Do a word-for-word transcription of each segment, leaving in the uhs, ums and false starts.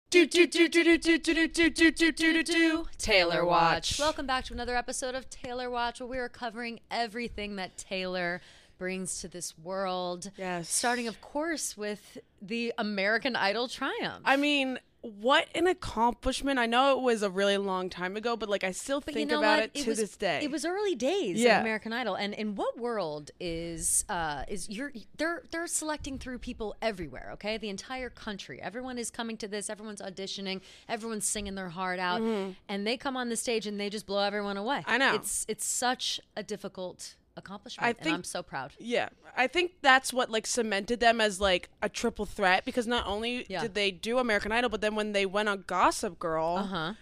Do do do do do do do do do do do do Taylor Watch. Welcome back to another episode of Taylor Watch, where we are covering everything that Taylor brings to this world. Yes. Starting, of course, with the American Idol triumph. I mean, what an accomplishment. I know it was a really long time ago, but like I still But think you know about what? it to was, this day. It was early days Yeah. of American Idol, and in what world is uh, is you're they're they're selecting through people everywhere? Okay, the entire country, everyone is coming to this. Everyone's auditioning. Everyone's singing their heart out, Mm-hmm. and they come on the stage and they just blow everyone away. I know. It's it's such a difficult accomplishment, I and think- I'm so proud. Yeah, I think that's what like cemented them as like a triple threat, because not only Yeah. did they do American Idol, but then when they went on Gossip Girl, Uh huh.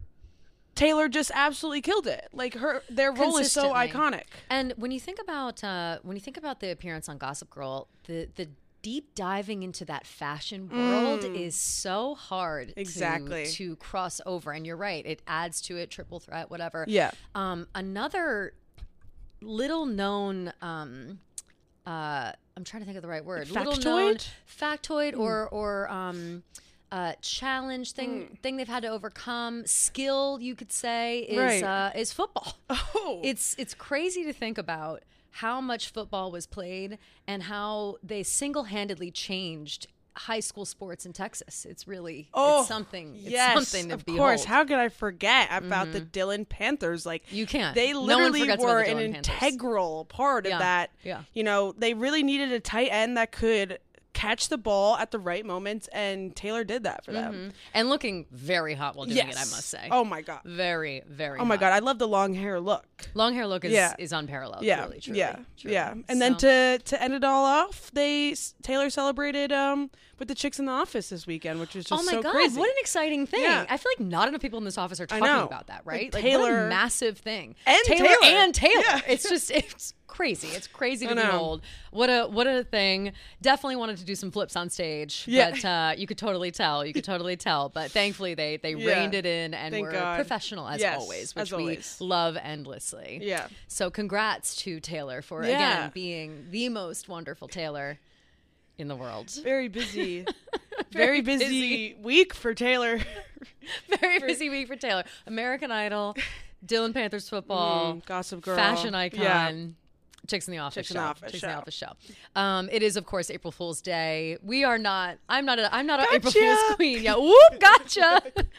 Taylor just absolutely killed it. Like her, their role is so Consistently. iconic. And when you think about uh, when you think about the appearance on Gossip Girl, the the deep diving into that fashion world is so hard to- Exactly. to, cross over. And you're right, it adds to it, triple threat, whatever. Yeah. Um, another little known. Um, uh, I'm trying to think of the right word. Little known Factoid? factoid or or um, uh, challenge thing thing they've had to overcome. Skill, you could say, is Right. uh, is football. Oh, It's it's crazy to think about how much football was played and how they single-handedly changed high school sports in Texas. It's really oh, it's something. It's yes, something to of behold. course. How could I forget about the Dillon Panthers? Like You can't. They No one literally forgets about were the an Dillon Panthers. integral part Yeah, of that. yeah. You know, they really needed a tight end that could catch the ball at the right moments, and Taylor did that for them. And looking very hot while doing Yes. it, I must say. Oh my god. Very, very Oh my hot. god. I love the long hair look. Long hair look is, Yeah. is unparalleled. Yeah, Really, truly, yeah, truly. yeah. And then So- to to end it all off, they Taylor celebrated um with the chicks in the office this weekend, which was just Oh my so God, crazy. what an exciting thing. Yeah. I feel like not enough people in this office are I talking know. about that, Like right? Like, what Taylor- a massive thing. And Taylor, Taylor. and Taylor. Yeah. It's just it's crazy. It's crazy to I know. behold. What a what a thing. Definitely wanted to do some flips on stage. Yeah. But uh, you could totally tell. You could totally tell. But thankfully they they Yeah. reined it in and Thank were God. professional as Yes, always, which as always. we love endlessly. Yeah. So congrats to Taylor for Yeah. again being the most wonderful Taylor in the world. Very busy. Very busy, busy. week for Taylor. Very busy week for Taylor. American Idol, Dillon Panthers football, Mm, Gossip Girl. fashion icon, Yeah. Chicks in the Office Chicks in show. the Office Chicks in the show. Office show. Um, it is, of course, April Fool's Day. We are not. I'm not. A, I'm not an Gotcha. April Fool's queen. Yeah. Whoop. Gotcha.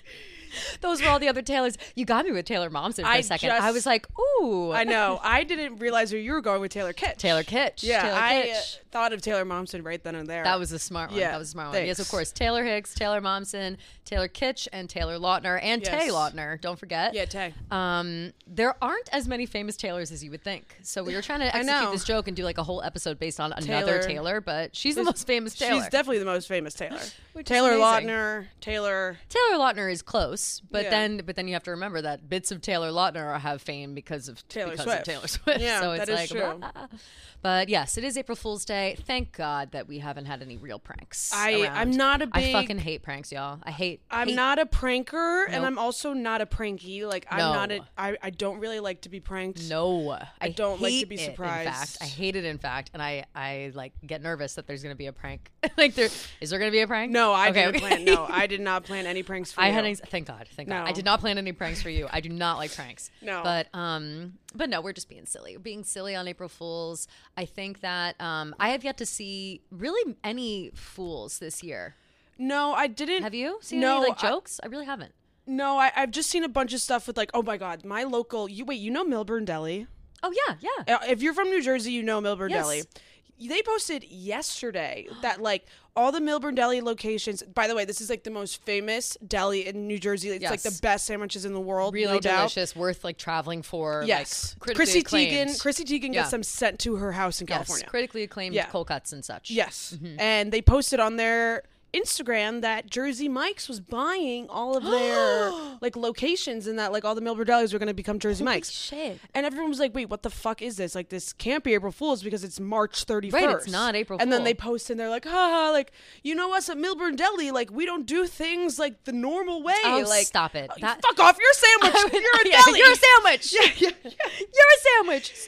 Those were all the other Taylors. You got me with Taylor Momsen for I a second. just- I was like, ooh. I know. I didn't realize where you were going with Taylor Kitsch. Taylor Kitsch. Yeah, Taylor I uh, Kitsch. thought of Taylor Momsen right then and there. That was a smart one. Yeah, That was a smart one. Yes, thanks. of course. Taylor Hicks, Taylor Momsen, Taylor Kitsch, and Taylor Lautner, and Yes. Tay Lautner. Don't forget. Yeah, Tay. Um, there aren't as many famous Taylors as you would think. So we were trying to I execute know. this joke and do like a whole episode based on another Taylor. Taylor, but she's the Is- most famous Taylor. She's definitely the most famous Taylor. Which is Taylor amazing. Lautner, Taylor. Taylor Lautner is close, but Yeah. then but then you have to remember that bits of Taylor Lautner have fame because of Taylor because Swift. of Taylor Swift. Yeah, so it's that is like true. blah. But yes, it is April Fool's Day. Thank God that we haven't had any real pranks. I- around. I'm not a I big- fucking hate pranks, y'all. I hate. I'm hate- not a pranker, and Nope. I'm also not a pranky. Like I'm No. not a. I, I don't really like to be pranked. No, I, don't like to hate be it, In surprised. fact, I hate it. In fact, and I, I like get nervous that there's going to be a prank. like, there is there going to be a prank? No, I Okay, didn't okay. plan. No, I did not plan any pranks for I you. had. Anx- thank God. Thank God. No. I did not plan any pranks for you. I do not like pranks. No. But um, but no, we're just being silly. We're being silly on April Fools. I think that um, I have yet to see really any fools this year. No, I didn't. Have you seen No, any like I- jokes? I, really haven't. No, I, I've just seen a bunch of stuff with like, oh my god, my local. You wait, you know Milburn Deli? Oh yeah, yeah. Uh, If you're from New Jersey, you know Milburn Yes. Deli. They posted yesterday that like all the Milburn Deli locations. By the way, this is like the most famous deli in New Jersey. It's like Yes. the best sandwiches in the world. Really no doubt. delicious, worth like traveling for. Yes, like, critically Chrissy acclaimed. Teigen. Chrissy Teigen Yeah. gets them sent to her house in Yes, California. critically acclaimed Yeah. cold cuts and such. Yes, Mm-hmm. and they posted on their Instagram that Jersey Mike's was buying all of their like locations, and that like all the Milburn Delis were going to become Jersey Holy Mike's. shit. And everyone was like, "Wait, what the fuck is this? Like, this can't be April Fool's because it's March thirty-first. Right, it's not April And then Fool. they post and they're like, "Haha, like you know us at Milburn Deli, like we don't do things like the normal way. Oh, like, stop it. oh, That- fuck off, you're a sandwich. You're a Yeah, deli. You're a sandwich. yeah, yeah, yeah. You're a sandwich. Stop.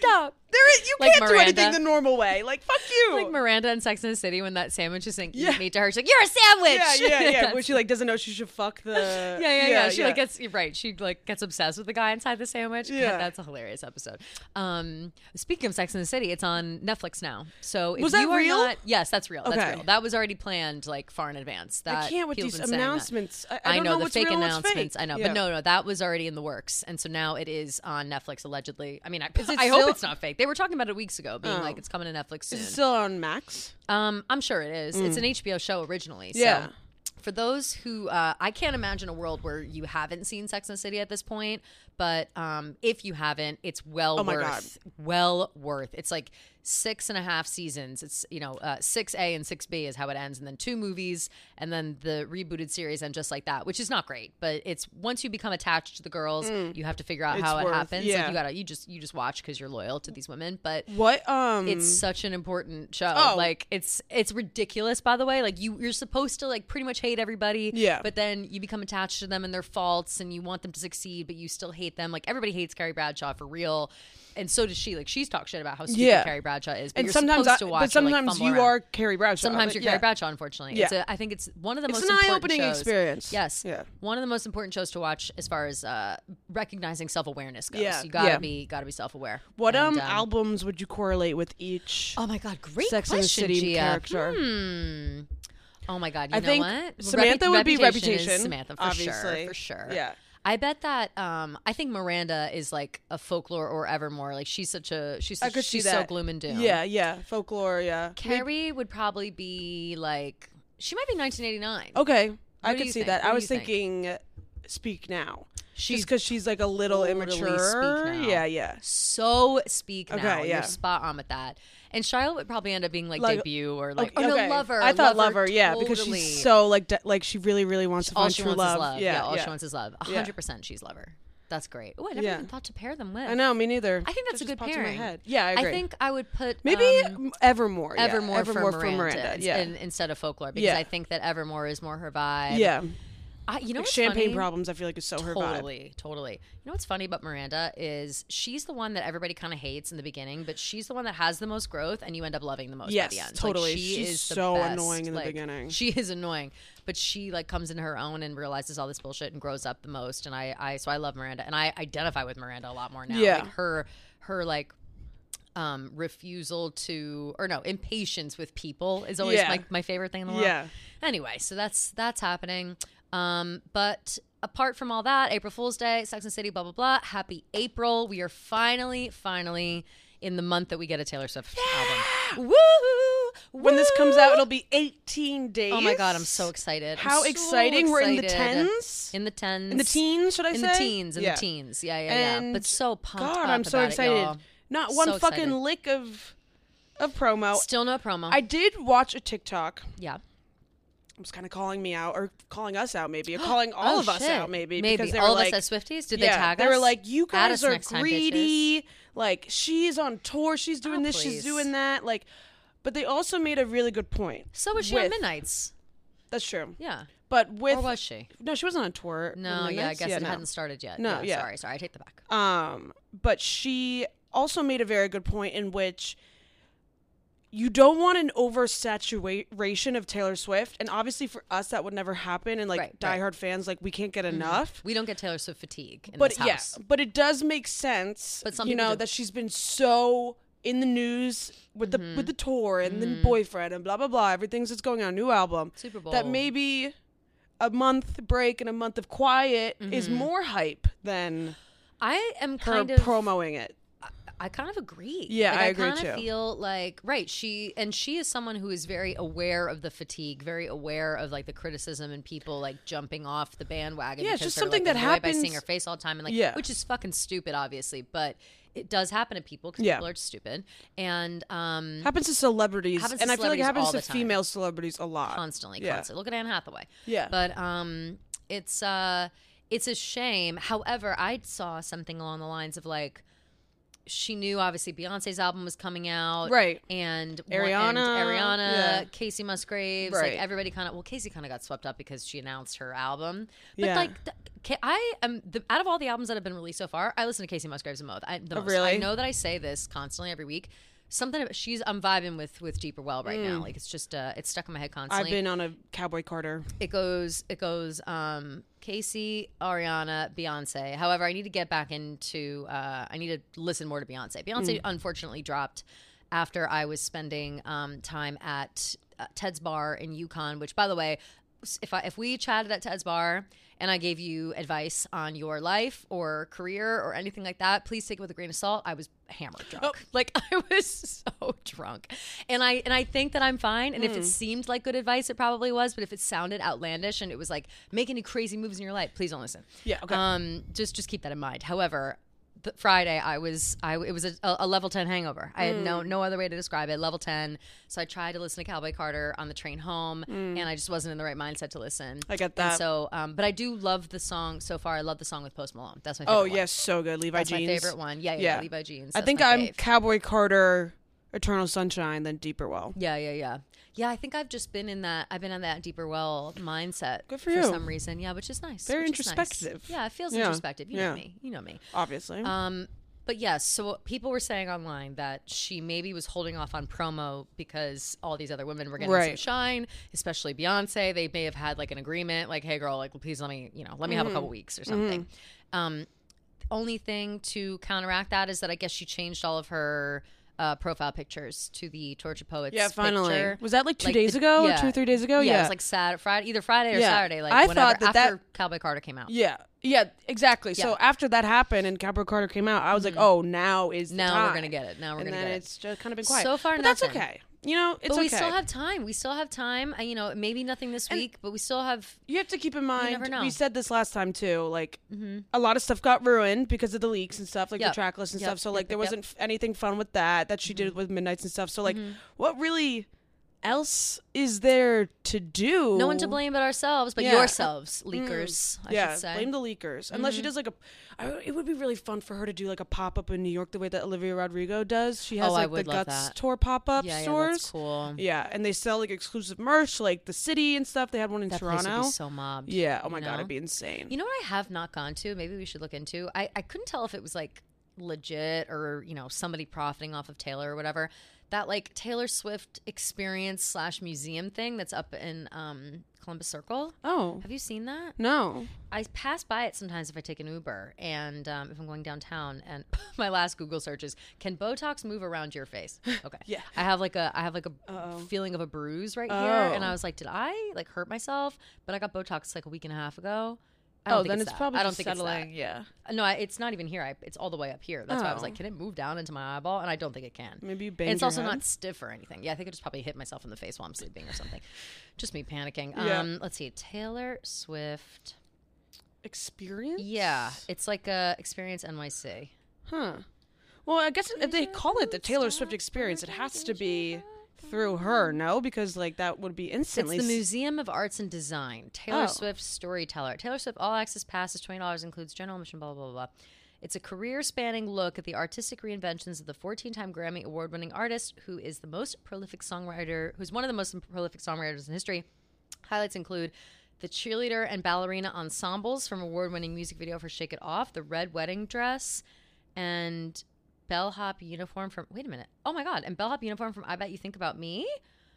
There is, you Like can't Miranda. do anything the normal way. Like, fuck you. Like Miranda in Sex and the City when that sandwich is saying eat Yeah. me to her. She's like, you're a sandwich. yeah, yeah, yeah. That's- Where she like doesn't know she should fuck the. yeah, yeah, yeah. She like gets you're right. She like gets obsessed with the guy inside the sandwich. God, Yeah. that's a hilarious episode. Um, speaking of Sex and the City, it's on Netflix now. So if Was that you are real? Not, yes, that's real. Okay. That's real. That was already planned like far in advance. That I can't with people these have been saying that. announcements. I, I, I don't know, know the what's fake real and what's announcements. fake. I know, Yeah. but no, no, that was already in the works, and so now it is on Netflix allegedly. I mean, I, Is it I hope still- it's not fake. They were talking about it weeks ago, being Oh. like it's coming to Netflix soon. Is it still on Max? Um, I'm sure it is. It's an H B O show originally. So Yeah. for those who, uh, I can't imagine a world where you haven't seen Sex and the City at this point. But um, if you haven't, it's well Oh my worth, well worth. It's like six and a half seasons. It's, you know, uh, six A and six B is how it ends. And then two movies and then the rebooted series and just like that, which is not great. But it's once you become attached to the girls, you have to figure out It's how worth- it happens. yeah. Like you gotta, you just, you just watch because you're loyal to these women. But What? Um. it's such an important show. Oh. Like it's it's ridiculous, by the way. Like you you're supposed to like pretty much hate everybody. Yeah. But then you become attached to them and their faults and you want them to succeed, but you still hate them. Like everybody hates Carrie Bradshaw for real. And so does she. Like she's talked shit about how stupid Yeah. Carrie Bradshaw is. But and you're sometimes, supposed I, to watch but her, like, sometimes fumble you around. are Carrie Bradshaw. Sometimes but you're yeah. Carrie Bradshaw, unfortunately. Yeah. It's a, I think it's one of the It's most an important eye-opening shows. experience. Yes. Yeah. One of the most important shows to watch as far as uh, recognizing self-awareness goes. Yeah. You gotta Yeah. be gotta be self-aware. What And, um, albums would you correlate with each? Oh my God, great Sex and the question, City Gia. character? Hmm. Oh my God, you I know think what? Samantha Repu- would be Reputation is Reputation, Samantha for obviously. sure, for sure. Yeah. I bet that um, I think Miranda is like a Folklore or Evermore. Like she's such a she's I such, could see she's that. so gloom and doom. Yeah, yeah, folklore. Yeah. Carrie would probably be like she might be nineteen eighty-nine. Okay, I do could you see think? that. What I do was you think? thinking, uh, Speak Now. She's Just because she's like a little totally immature. Speak Now. Yeah, yeah. So Speak Now. Okay, yeah. You're spot on with that. And Charlotte would probably end up being like, Like- debut or like Okay, oh okay. no, Lover. I thought Lover, Lover, yeah, because totally. she's so like de- like she really really wants to all find she true wants love. is love. Yeah, Yeah, all yeah. she wants is love. A Yeah. hundred percent, she's Lover. That's great. Oh, I never Yeah. even thought to pair them with. I know, me neither. I think that's That a good just popped in my pairing. head. Yeah, I agree. think I would put Maybe um, Evermore. Yeah. Evermore, Evermore for for Miranda, Miranda. Yeah, in- instead of Folklore because Yeah. I think that Evermore is more her vibe. yeah. I, you know Like what's Champagne funny? Problems, I feel like is so her vibe. Totally, totally. You know what's funny about Miranda is she's the one that everybody kind of hates in the beginning, but she's the one that has the most growth, and you end up loving the most Yes, by the end. Like, totally. she She's is the so best. annoying in the Like, beginning. She is annoying, but she like comes into her own and realizes all this bullshit and grows up the most. And I, I so I love Miranda, and I identify with Miranda a lot more now. Yeah. Like her, her like. Um, refusal to or no impatience with people is always Yeah. my, my favorite thing in the world. Yeah. Anyway, so that's that's happening. Um, but apart from all that, April Fool's Day, Sex and the City, blah blah blah. Happy April! We are finally, finally in the month that we get a Taylor Swift album. Woo! When this comes out, it'll be eighteen days. Oh my God, I'm so excited! I'm How so exciting! We're in the excited. tens. In the tens. In the teens, should I In say? the teens. In Yeah. the teens. Yeah, yeah, yeah. And But so pumped God, up I'm so about excited. It, y'all. Not one So fucking excited. lick of of promo. Still no promo. I did watch a TikTok. yeah. It was kind of calling me out, or calling us out, maybe, or calling all Oh, of us shit. out, maybe. Maybe because they all were of like, us as Swifties. Did yeah, they tag they us? were like, "You Add guys us are next time, greedy. Like, she's on tour. She's doing Oh, this. She's please. doing that. Like, but they also made a really good point. So was she on with- Midnight's? That's true. Yeah. But with Or was she? no, she wasn't on tour. with No, yeah, I Midnights. guess it no. hadn't started yet. No, yeah, yeah. Sorry, sorry, I take that back. Um, but she also made a very good point in which you don't want an oversaturation of Taylor Swift, and obviously for us that would never happen, and like Right, right. diehard fans, like we can't get enough. We don't get Taylor Swift fatigue in But this yeah, house. but it does make sense. But some you people know do. that she's been so in the news with the Mm-hmm. with the tour and the boyfriend and blah blah blah. Everything's that's going on, new album. Super Bowl. That maybe a month break and a month of quiet is more hype than I am her Mm-hmm. kind of promoting it. I kind of agree. Yeah, like, I I, agree kind of too. feel like right. She and she is someone who is very aware of the fatigue, very aware of like the criticism and people like jumping off the bandwagon. Yeah, it's because just they're, something like, that annoyed by happens- seeing her face all the time, and like Yeah. which is fucking stupid, obviously, but it does happen to people because Yeah. people are stupid and um Happens to celebrities, Happens to and I feel like it celebrities happens all to the time. female celebrities a lot. constantly, Yeah. constantly. Look at Anne Hathaway. Yeah. But um, it's uh, it's a shame. However, I saw something along the lines of like, she knew obviously Beyonce's album was coming out, Right. And Ariana, and Ariana, yeah. Casey Musgraves, Right. like everybody kind of. Well, Casey kind of got swept up because she announced her album, but Yeah. like. The, I am the, out of all the albums that have been released so far, I listen to Casey Musgraves the most. I, the Oh, most. really? I know that I say this constantly every week. Something about, she's I'm vibing with with Deeper Well right now. Like it's just uh, it's stuck in my head constantly. I've been on a Cowboy Carter. It goes it goes um, Casey, Ariana, Beyonce. However, I need to get back into uh, I need to listen more to Beyonce. Beyonce unfortunately dropped after I was spending um, time at uh, Ted's Bar in Yukon, which by the way, if I if we chatted at Ted's Bar and I gave you advice on your life or career or anything like that, please take it with a grain of salt. I was hammered drunk. Oh. Like I was so drunk. And I and I think that I'm fine. And Mm. if it seemed like good advice, it probably was. But if it sounded outlandish and it was like make any crazy moves in your life, please don't listen. Yeah, okay. Um, just just keep that in mind. However, th- Friday I was I it was a, a level ten hangover. I had no no other way to describe it. Level ten. So I tried to listen to Cowboy Carter on the train home, and I just wasn't in the right mindset to listen. I get And that. so, um, but I do love the song so far. I love the song with Post Malone. That's my favorite Oh, one. yes, so good. Levi That's Jeans. my favorite one. Yeah, yeah, Yeah. yeah. Levi Jeans. I That's think my I'm fave. Cowboy Carter, Eternal Sunshine, then Deeper Well. Yeah, yeah, yeah. Yeah, I think I've just been in that. I've been in that Deeper Well mindset Good for you. some reason. Yeah, which is nice. Very which is nice. introspective. Yeah, it feels Yeah, introspective. You yeah. know me. You know me. Obviously. Um, but yes, so people were saying online that she maybe was holding off on promo because all these other women were getting some Right. shine, especially Beyonce. They may have had like an agreement, like, "Hey, girl, like, please let me, you know, let me have a couple weeks or something." Um, only thing to counteract that is that I guess she changed all of her uh, profile pictures to the Torture Poets. yeah, finally. picture. Was that like two Like days the- ago yeah. or two or three days ago? Yeah, Yeah. it was like Saturday, Friday, either Friday or Yeah. Saturday. Like I whenever thought that after that- Cowboy Carter came out. yeah. Yeah, exactly. Yeah. So after that happened and Cowboy Carter came out, I was like, oh, now is the Now time. we're gonna get it. Now we're and gonna then get it. it's just kind of been quiet. So far, but that's nothing. okay. You know, it's but we okay. still have time. We still have time. Uh, You know, maybe nothing this week, but we still have. You have to keep in mind, never know. Mm-hmm. we said this last time too, like a lot of stuff got ruined because of the leaks and stuff, like Yep. the track list and Yep, stuff. So yep, like yep, there yep. wasn't f- anything fun with that that she did with Midnights and stuff. So like what really else is there to do? No one to blame but ourselves, but Yeah. yourselves, leakers. I yeah, should say. blame the leakers. Unless she does like a, I, it would be really fun for her to do like a pop up in New York the way that Olivia Rodrigo does. She has Oh, I like the would love Guts that. tour pop up yeah, yeah, stores. that's cool. Yeah, and they sell like exclusive merch, like the city and stuff. They had one in That place Toronto. would be so mobbed. Yeah. Oh you my god, know? it'd be insane. You know what I have not gone to? Maybe we should look into. I, I couldn't tell if it was like legit or, you know, somebody profiting off of Taylor or whatever. That like Taylor Swift experience slash museum thing that's up in um, Columbus Circle. Oh Have you seen that? no. I pass by it sometimes if I take an Uber and um, if I'm going downtown. And my last Google search is, "Can Botox move around your face?" Okay. Yeah. I have like a I have like a Uh-oh. feeling of a bruise right here, Oh. and I was like, did I like hurt myself? But I got Botox like a week and a half ago. I Oh, don't think then it's, it's that. probably I don't just think it's settling. that. Yeah. No, I, it's not even here. I, it's all the way up here. That's why I was Oh. like, can it move down into my eyeball? And I don't think it can. Maybe you And banged it's your also head? not stiff or anything. Yeah, I think I just probably hit myself in the face while I'm sleeping or something. Just me panicking. Yeah. Um, let's see. Taylor Swift. Experience. Yeah, it's like a Experience N Y C. Huh. Well, I guess if they call it the Taylor Swift experience, it has to be through her, no? Because like that would be instantly. It's the s- Museum of Arts and Design. Taylor Oh. Swift Storyteller. Taylor Swift All Access Pass is twenty dollars, includes general admission, blah, blah, blah, blah. It's a career-spanning look at the artistic reinventions of the fourteen-time Grammy award-winning artist who is the most prolific songwriter, who's one of the most prolific songwriters in history. Highlights include the cheerleader and ballerina ensembles from award-winning music video for Shake It Off, the red wedding dress, and bellhop uniform from, wait a minute. Oh my God. And bellhop uniform from I Bet You Think About Me.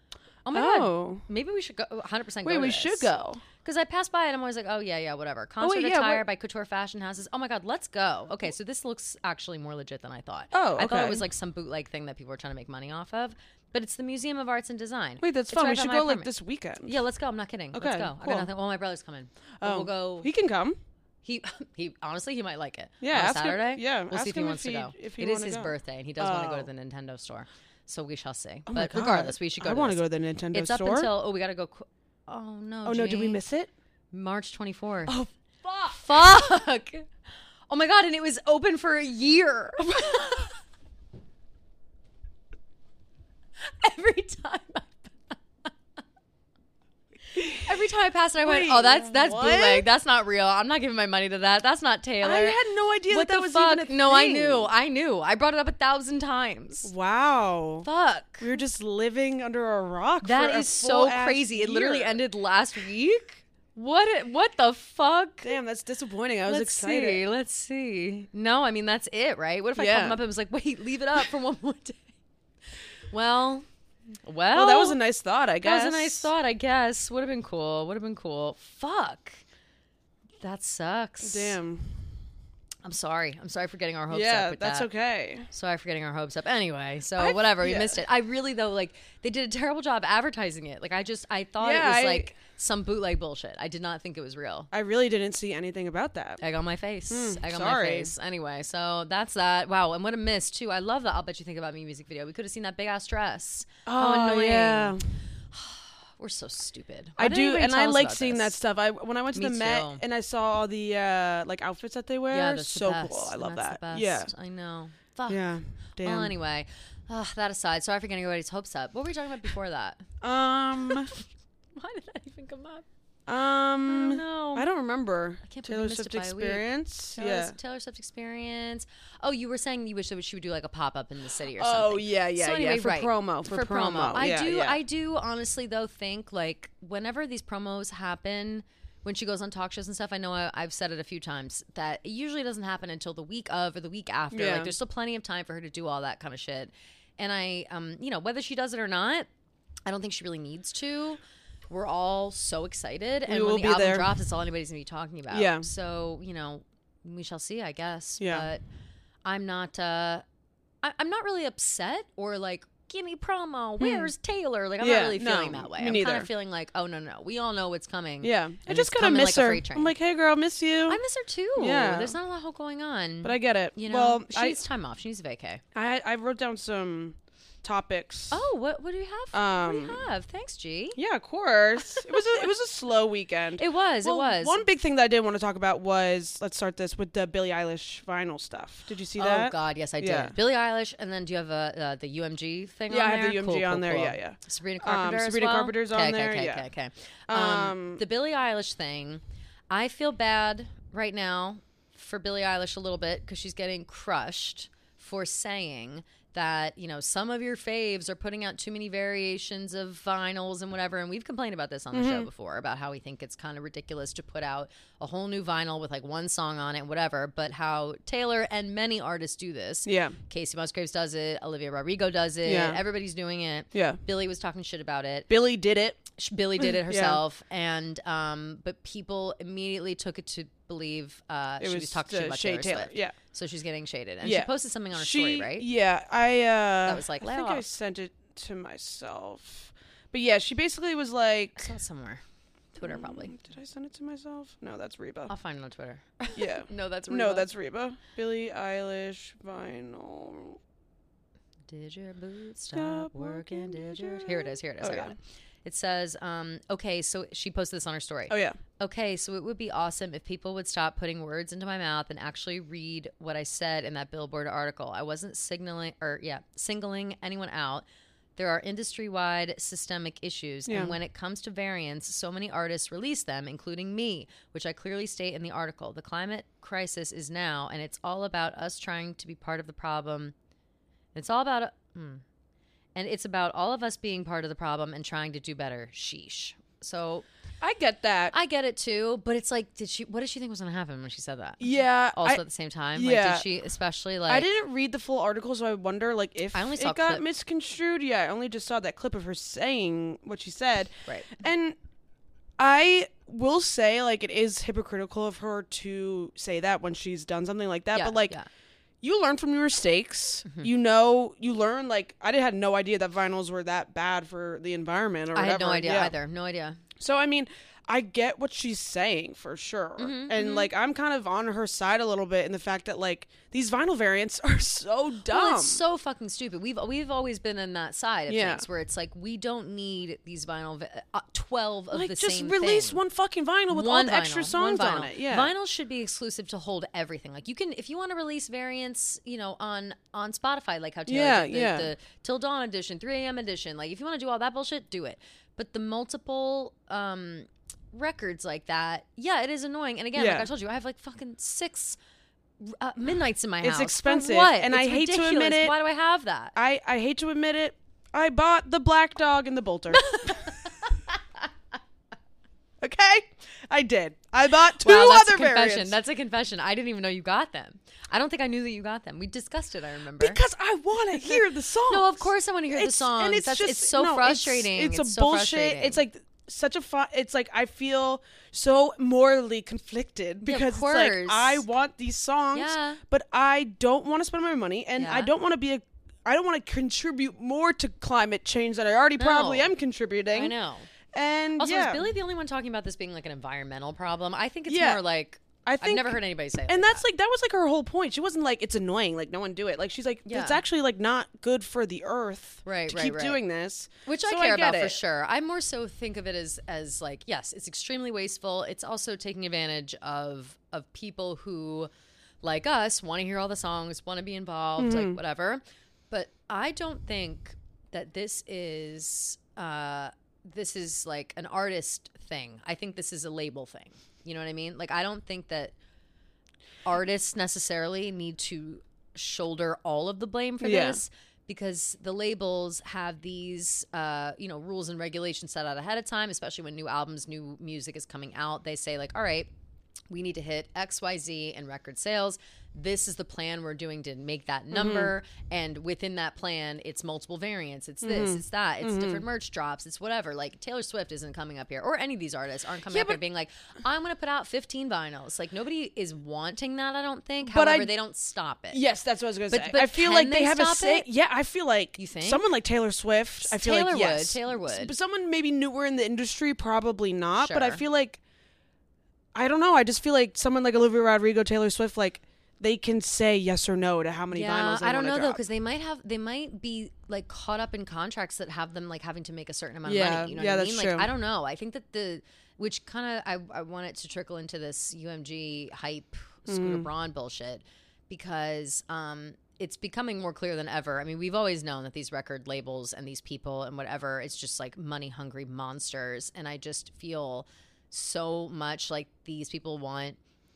Oh my Oh. God. Maybe we should go one hundred percent go Wait, to we this. should go. Because I pass by and I'm always like, oh, yeah, yeah, whatever. Concert yeah, attire what- by Couture Fashion Houses. Oh my God, let's go. Okay, so this looks actually more legit than I thought. Oh, I thought it okay. was like some bootleg thing that people were trying to make money off of. But it's the Museum of Arts and Design. Wait, that's It's fun. right we by should my go like apartment. this weekend. Yeah, let's go. I'm not kidding. Okay, Let's go. I cool. got nothing. Well, my brother's coming. But Oh, we'll go. He can come. He, he honestly, he might like it. Yeah, on ask him- Saturday. yeah, we'll ask see if he him wants if to he- go. if he It is wanna his go. birthday, and he does want to go to Oh. the Nintendo store. So we shall see. Oh my but God. regardless, we should go. I to want to this. go to the Nintendo It's store. up until oh, we got to go. Qu- oh no. oh no, did we Jane. miss it? March twenty-fourth. Oh fuck. Fuck. Oh my God, and it was open for a year. Every time I Every time I passed it, I went, Wait, "Oh, that's that's what? bootleg. That's not real. I'm not giving my money to that. That's not Taylor." I had no idea what that that the was fuck? even a No, I thing. knew. I knew. I brought it up a thousand times. Wow. Fuck. We were just living under a rock. That for a is so full-ass crazy. It literally year. ended last week. What? It, what the fuck? Damn, that's disappointing. I was Let's excited. see. Let's see. No, I mean that's it, right? What if I Yeah. called him up and was like, "Wait, leave it up for one more day"? Well, well, Well, that was a nice thought, I guess. That was a nice thought, I guess. Would have been cool. Would have been cool. Fuck. That sucks. Damn. I'm sorry. I'm sorry for getting our hopes up Yeah, with that's that. okay. Sorry for getting our hopes up. Anyway, so I- whatever. We yeah. missed it. I really, though, like, they did a terrible job advertising it. Like, I just, I thought Yeah, it was, I- like, some bootleg bullshit. I did not think it was real. I really didn't see anything about that. Egg on my face. Hmm, Egg on my sorry. face. Anyway, so that's that. Wow, and what a miss, too. I love that I'll Bet You Think About Me music video. We could have seen that big-ass dress. How Oh, annoying. yeah. We're so stupid. I Why didn't do, anybody and tell I us like about seeing this? that stuff. I when I went to Me the Met too. and I saw all the uh, like outfits that they wear. Yeah, that's so the best. cool. I and love that's that. The best. Yeah, I know. Fuck. yeah. Damn. Well, anyway, ugh, that aside, sorry for getting everybody's hopes up. What were we talking about before that? Um, Why did that even come up? um, I don't know. I don't remember. I can't believe we Taylor missed it Swift by a week. experience. Taylor, Yeah. Taylor Swift experience. Oh, you were saying you wish that she would do like a pop up in the city or Oh something. yeah, yeah, So anyway, yeah. For right. promo, for, promo. I Yeah, do. yeah. I do honestly though think like whenever these promos happen, when she goes on talk shows and stuff, I know I, I've said it a few times that it usually doesn't happen until the week of or the week after. Yeah. Like there's still plenty of time for her to do all that kind of shit. And I, um, you know, whether she does it or not, I don't think she really needs to. We're all so excited, and We will when the be album there. drops, it's all anybody's gonna be talking about. Yeah. So you know, we shall see, I guess. Yeah. But I'm not. Uh, I, I'm not really upset or like, give me promo. Where's Taylor? Like I'm Hmm. Yeah, not really feeling no, that way. me I'm neither. kind of feeling like, oh no, no, we all know what's coming. Yeah, I And just it's kind of coming miss like a her. freight train. I'm like, hey girl, miss you. I miss her too. Yeah. There's not a lot going on. but I get it. you know, well, she I, needs time off. She needs a vacay. I I wrote down some topics. Oh, what what do you have? what do you Um, have? Thanks, G. Yeah, of course. It was a, it was a slow weekend. It was. Well, it was. One big thing that I did want to talk about was, let's start this with the Billie Eilish vinyl stuff. Did you see that? Oh God, yes, I did. Yeah. Billie Eilish, and then do you have a uh, the U M G thing? Yeah, on I have there? the U M G Cool, on cool, there, cool. yeah, yeah. Sabrina Um, Carpenter. as Sabrina well? Carpenter's on Okay, there, Okay, yeah. okay, okay. Um, Um, the Billie Eilish thing, I feel bad right now for Billie Eilish a little bit because she's getting crushed for saying that, you know, some of your faves are putting out too many variations of vinyls and whatever. And we've complained about this on the Mm-hmm. show before about how we think it's kind of ridiculous to put out a whole new vinyl with like one song on it and whatever, but how Taylor and many artists do this. Yeah. Casey Musgraves does it. Olivia Rodrigo does it. Yeah. Everybody's doing it. Yeah. Billie was talking shit about it. Billie did it. Sh- Billie did it Yeah. herself, and um, but people immediately took it to believe uh, It she was was talking uh, shit about Shay Taylor, Taylor. Swift. Yeah. So she's getting shaded, and Yeah. she posted something on her She, story, right? Yeah, I. Uh, That was like, I lay think I off. sent it to myself, but yeah, she basically was like. I saw it somewhere, Twitter probably. Mm, Did I send it to myself? No, that's Reba. I'll find it on Twitter. Yeah. no, that's No, that's Reba. Billie Eilish vinyl. Did your boots Stop stop working? working, Did did your your- here it is? Here it is. Oh, I got yeah. it. It says, um, okay, so she posted this on her story. Oh yeah. Okay, so it would be awesome if people would stop putting words into my mouth and actually read what I said in that Billboard article. I wasn't signaling or yeah, singling anyone out. There are industry-wide systemic issues, Yeah. and when it comes to variants, so many artists release them, including me, which I clearly state in the article. The climate crisis is now, and it's all about us trying to be part of the problem. It's all about hmm. and it's about all of us being part of the problem and trying to do better. Sheesh. So I get that. I get it too, but it's like, did she? What did she think was going to happen when she said that? yeah. Also I, at the same time, yeah. like, did she especially like? I didn't read the full article, so I wonder like if I only saw it got clip. misconstrued. Yeah, I only just saw that clip of her saying what she said. Right. And I will say, like, it is hypocritical of her to say that when she's done something like that. Yeah, but like, yeah. you learn from your mistakes. Mm-hmm. You know, you learn. Like, I did had no idea that vinyls were that bad for the environment or I whatever. had no idea Yeah. either. No idea. So I mean, I get what she's saying for sure. Mm-hmm, and like I'm kind of on her side a little bit in the fact that like these vinyl variants are so dumb. Well, it's so fucking stupid. We've we've always been in that side of Yeah. things where it's like we don't need these vinyl vi- uh, twelve of like the just same release thing. one fucking vinyl with One all the extra vinyl, one songs on vinyl. it. Yeah. Vinyl should be exclusive to hold everything. Like you can, if you want to release variants, you know, on on Spotify, like how Taylor Yeah, did the, yeah. the Till Dawn edition, three a.m. edition. Like if you want to do all that bullshit, do it. but the multiple um, records like that, yeah, it is annoying. And again, Yeah. like I told you, I have like fucking six uh, midnights in my It's house. expensive, For what? and It's I hate to ridiculous. admit it. Why do I have that? I, I hate to admit it. I bought the Black Dog and the Bolter. Okay? I did. I bought two Wow, that's other a confession. variants. That's a confession. I didn't even know you got them. I don't think I knew that you got them. We discussed it, I remember. Because I want to hear the songs. No, of course I want to hear the It's- songs. And it's That's, just it's so no, frustrating. It's, it's, It's a so bullshit. frustrating. It's like such a fun. It's like I feel so morally conflicted Yeah, of because it's like course. I want these songs, Yeah. but I don't want to spend my money, and I Yeah. don't want to be a. I don't want to contribute more to climate change that I already probably No. am contributing. I know. And Also, yeah, is Billy the only one talking about this being like an environmental problem? I think it's Yeah. more like I I've think, never heard anybody say it. and like that's that. like that was like her whole point. She wasn't like it's annoying, like no one do it. Like she's like Yeah. it's actually like not good for the earth Right, to right, keep right. doing this, Which So I care get about for it. sure. I more so think of it as as like, yes, it's extremely wasteful. It's also taking advantage of of people who, like us, want to hear all the songs, want to be involved, Mm-hmm. like whatever. But I don't think that this is uh, this is like an artist thing. I think this is a label thing. You know what I mean? Like I don't think that artists necessarily need to shoulder all of the blame for Yeah. this because the labels have these uh, you know, rules and regulations set out ahead of time, especially when new albums, new music is coming out. They say like, all right, we need to hit X Y Z in record sales. This is the plan we're doing to make that number. And within that plan, it's multiple variants. It's this, it's that, it's different merch drops, it's whatever. Like Taylor Swift isn't coming up here, or any of these artists aren't coming Yeah, up here but- being like, I'm going to put out fifteen vinyls. Like nobody is wanting that, I don't think. But I- However, they don't stop it. Yes, that's what I was gonna But- say. but I feel can like they, they have a stop say. it? Yeah, I feel like You think? someone like Taylor Swift. I feel Taylor like would. yes, Taylor would. But someone maybe newer in the industry, probably not. But I Sure. feel like I don't know. I just feel like someone like Olivia Rodrigo, Taylor Swift, like they can say yes or no to how many Yeah, vinyls they I don't wanna know though, drop. because they might have, they might be like caught up in contracts that have them like having to make a certain amount of Yeah, money. You know yeah, what I that's mean? Like true. I don't know. I think that the, which kind of I I want it to trickle into this U M G hype Scooter Mm. Braun bullshit because um it's becoming more clear than ever. I mean, we've always known that these record labels and these people and whatever, it's just like money hungry monsters, and I just feel so much like these people want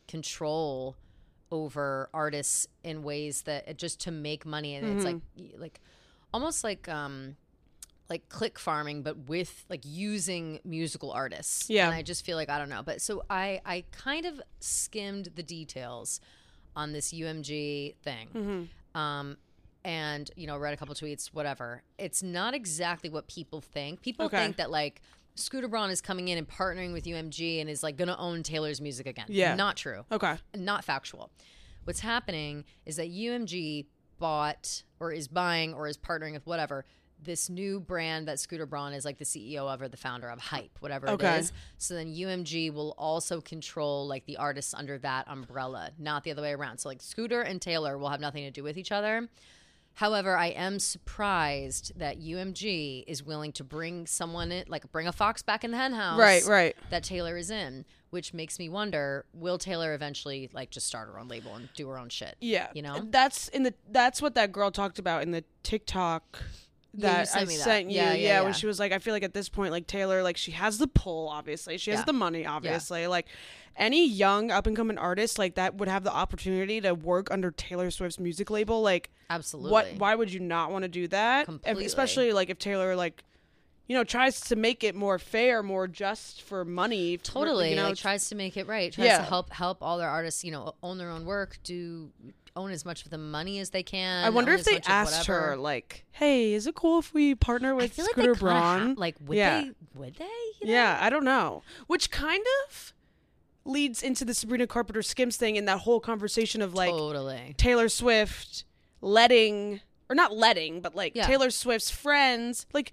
control over artists in ways that just to make money, and it's like like almost like um like click farming but with like using musical artists. Yeah. And I just feel like I don't know, but so I I kind of skimmed the details on this U M G thing. Um and you know, read a couple tweets, whatever. It's not exactly what people think. People Okay. think that like Scooter Braun is coming in and partnering with U M G and is like going to own Taylor's music again. Yeah. Not true. Okay. Not factual. What's happening is that U M G bought or is buying or is partnering with whatever this new brand that Scooter Braun is like the C E O of or the founder of, Hype, whatever Okay. it is. So then U M G will also control like the artists under that umbrella, not the other way around. So like Scooter and Taylor will have nothing to do with each other. However, I am surprised that U M G is willing to bring someone in, like bring a fox back in the hen house. Right, right. That Taylor is in, which makes me wonder, will Taylor eventually like just start her own label and do her own shit? Yeah, You know? that's in the that's what that girl talked about in the TikTok Yeah, you that sent I me that. sent you. Yeah, Yeah, yeah, when yeah. she was like, I feel like at this point, like Taylor, like she has the pull, obviously, she has Yeah. the money, obviously, like. Any young up and coming artist like that would have the opportunity to work under Taylor Swift's music label. Like, Absolutely. what? Why would you not want to do that? And Completely. especially like if Taylor like, you know, tries to make it more fair, more just for money. for- Totally. you know, like tries to make it right. Tries Yeah. to help help all their artists, you know, own their own work, do own as much of the money as they can. I wonder own if as they much of asked whatever. her like, "Hey, is it cool if we partner I with feel like Scooter they kinda ha- Braun?" like would Yeah. they would they? You know? Yeah, I don't know. Which kind of leads into the Sabrina Carpenter Skims thing and that whole conversation of like Totally. Taylor Swift letting or not letting, but like Yeah. Taylor Swift's friends like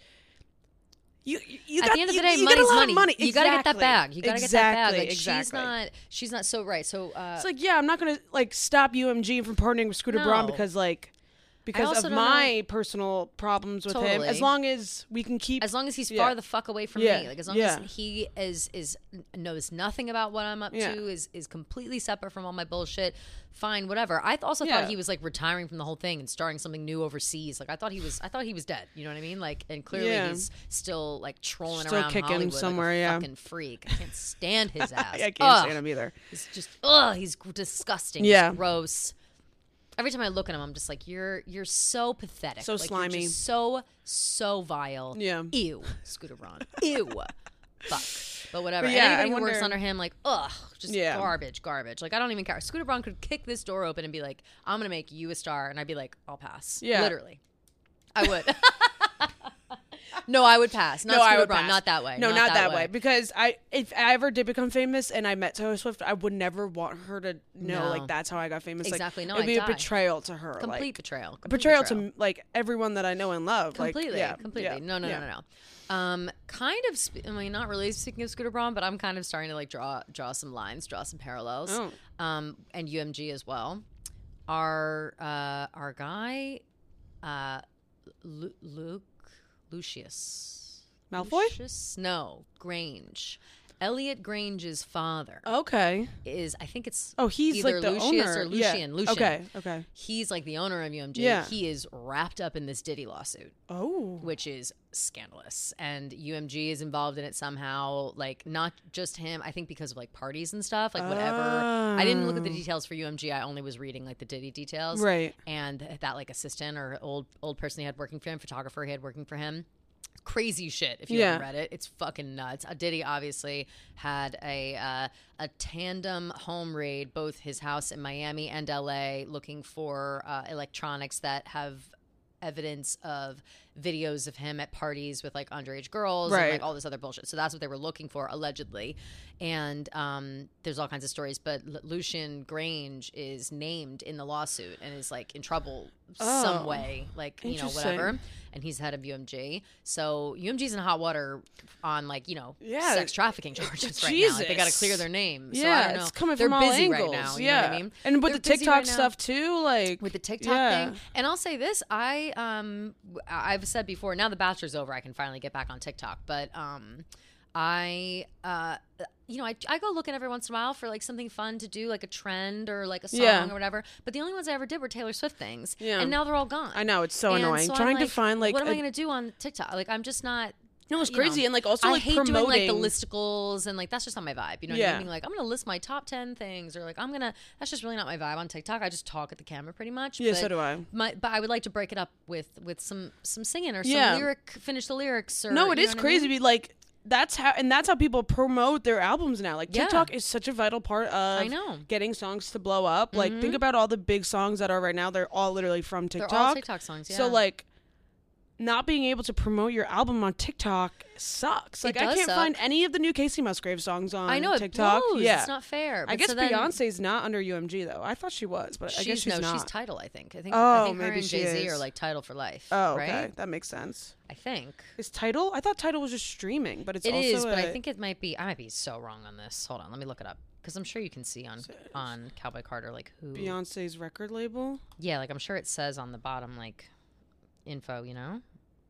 you you At got, the end of you, the day, you get a money's lot money. of money. You gotta get that Exactly. bag. You gotta exactly. get that bag. Like exactly. she's not she's not so right. So uh It's like, yeah, I'm not gonna like stop U M G from partnering with Scooter Braun No. because like because also of don't my personal problems with him. Totally. As long as we can keep, As long as he's Yeah. far the fuck away from Yeah. me, like as long Yeah. as he is is knows nothing about what I'm up Yeah. to, is is completely separate from all my bullshit. Fine, whatever. I th- also Yeah. thought he was like retiring from the whole thing and starting something new overseas. Like I thought he was, I thought he was dead. You know what I mean? Like, and clearly Yeah. he's still like trolling Still around kicking Hollywood somewhere, like a yeah. fucking freak. I can't stand his ass. I can't Ugh. stand him either. He's just, ugh, he's g- disgusting. Yeah. He's gross. Every time I look at him, I'm just like, you're you're so pathetic. So like, slimy. You're just so, so vile. Yeah. Ew. Scooter Braun. Ew. Fuck. But whatever. But yeah, Anybody I who works wonder- under him, like, ugh, just Yeah. garbage, garbage. Like, I don't even care. Scooter Braun could kick this door open and be like, I'm going to make you a star. And I'd be like, I'll pass. Yeah. Literally. I would. No, I would pass. Not No, I Scooter would Braun. pass. Not that way. No, not, that way. Because I, if I ever did become famous and I met Taylor Swift, I would never want her to know No. like that's how I got famous. Exactly. Like, No, it'd I'd be a die. betrayal to her. Complete like, betrayal. a Complete betrayal, betrayal. to like everyone that I know and love. Completely, like, yeah, completely. yeah, No, no, yeah. no, no, no. Um, kind of. Sp- I mean, not really speaking of Scooter Braun, but I'm kind of starting to like draw draw some lines, draw some parallels. Oh. Um, and U M G as well. Our uh, our guy, uh, Lu- Luke Lucius Malfoy? Lucius? No, Grange. Elliot Grange's father Okay. is, I think it's Oh, he's either like the Lucius owner. or Yeah. Lucian. Lucian. Okay. Okay. He's like the owner of U M G. Yeah. He is wrapped up in this Diddy lawsuit, Oh. which is scandalous. And U M G is involved in it somehow, like not just him, I think because of like parties and stuff, like whatever. I didn't look at the Oh. details for U M G. I only was reading like the Diddy details. Right. And that like assistant or old old person he had working for him, photographer he had working for him. Crazy shit if you Yeah. haven't read it. It's fucking nuts. Uh, Diddy obviously had a uh, a tandem home raid, both his house in Miami and L A, looking for uh, electronics that have evidence of videos of him at parties with like underage girls and Right. like all this other bullshit. So that's what they were looking for allegedly. And um, there's all kinds of stories, but L- Lucian Grange is named in the lawsuit and is like in trouble Oh. some way, like, you know, Interesting. whatever. And he's head of U M G. So U M G's in hot water on like, you know, Yeah. sex trafficking charges right now. Like, they got to Jesus. clear their name. So I Yeah, don't know. it's coming They're from all busy angles. right now. You yeah. know what I mean? And with They're the busy TikTok right now. stuff too, like With the TikTok yeah. thing. And I'll say this, I um w- I've said before, now the Bachelor's over, I can finally get back on TikTok. But um I uh you know, I, I go looking every once in a while for like something fun to do, like a trend or like a song Yeah. or whatever. But the only ones I ever did were Taylor Swift things. Yeah. And now they're all gone. I know, it's so And annoying. so I'm Trying to like, find like what am a- I going to do on TikTok? Like, I'm just not. No, it's you crazy. know, And like also I like hate promoting doing like the listicles and like that's just not my vibe. You know what Yeah. I mean? Like, I'm gonna list my top ten things or like I'm gonna. That's just really not my vibe on TikTok. I just talk at the camera pretty much. Yeah, but so do I. My, but I would like to break it up with with some some singing or some Yeah. lyric, finish the lyrics. Or, No, it you is know what I crazy. mean? Be like that's how and that's how people promote their albums now. Like Yeah. TikTok is such a vital part of I know. getting songs to blow up. Like think about all the big songs that are right now. They're all literally from TikTok. They're all TikTok songs. Yeah. So like not being able to promote your album on TikTok sucks. Like I does can't suck. find any of the new Casey Musgrave songs on I know it TikTok. blows. Yeah. It's not fair. I But guess so then Beyonce's not under U M G though. I thought she was, but I guess she's no, not. she's Tidal. I think. I think. Oh, I think her maybe and she Jay Z is. are like Tidal for life. Oh, okay. Right? That makes sense. I think. Is Tidal? I thought Tidal was just streaming, but it's It also is, but I I think it might be. I might be so wrong on this. Hold on, let me look it up because I'm sure you can see on on Cowboy Carter like who. Beyonce's record label. Yeah, like I'm sure it says on the bottom like info. You know.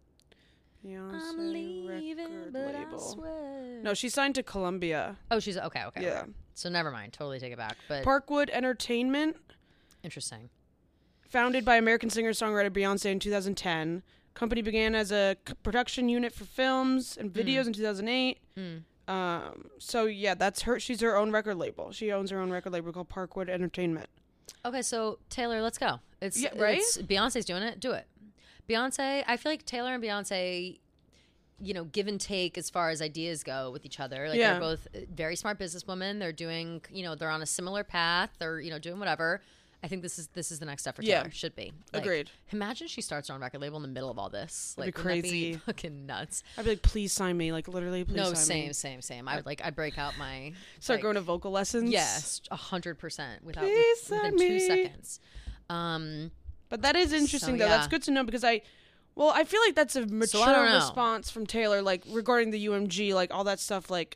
Beyonce I'm leaving, record but I label. swear. No, she signed to Columbia. Oh, she's okay. Okay. Yeah. okay. So never mind. Totally take it back. But Parkwood Entertainment, interesting. founded by American singer-songwriter Beyonce in two thousand ten. Company began as a c- production unit for films and videos in two thousand eight. Mm. Um, so yeah, that's her. She's her own record label. She owns her own record label called Parkwood Entertainment. Okay, so Taylor, let's go. It's Yeah, right? It's, Beyonce's doing it. Do it. Beyonce. I feel like Taylor and Beyonce, you know, give and take as far as ideas go with each other. Like Yeah. they're both very smart businesswomen. They're doing, you know, they're on a similar path. They're, you know, doing whatever. I think this is this is the next step for Yeah. Taylor. Should be. Like, Agreed. Imagine she starts her own record label in the middle of all this. That'd Like be wouldn't that crazy. be fucking nuts. I'd be like, please sign me. Like literally, please No, sign same, me. same, same. I would like I break out my Start like, going to vocal lessons. Yes, a hundred percent without Please with, within sign two me. seconds. Um, But that is interesting, So, though. That's yeah. good to know because I, well, I feel like that's a mature I don't know. response from Taylor, like regarding the U M G, like all that stuff. Like,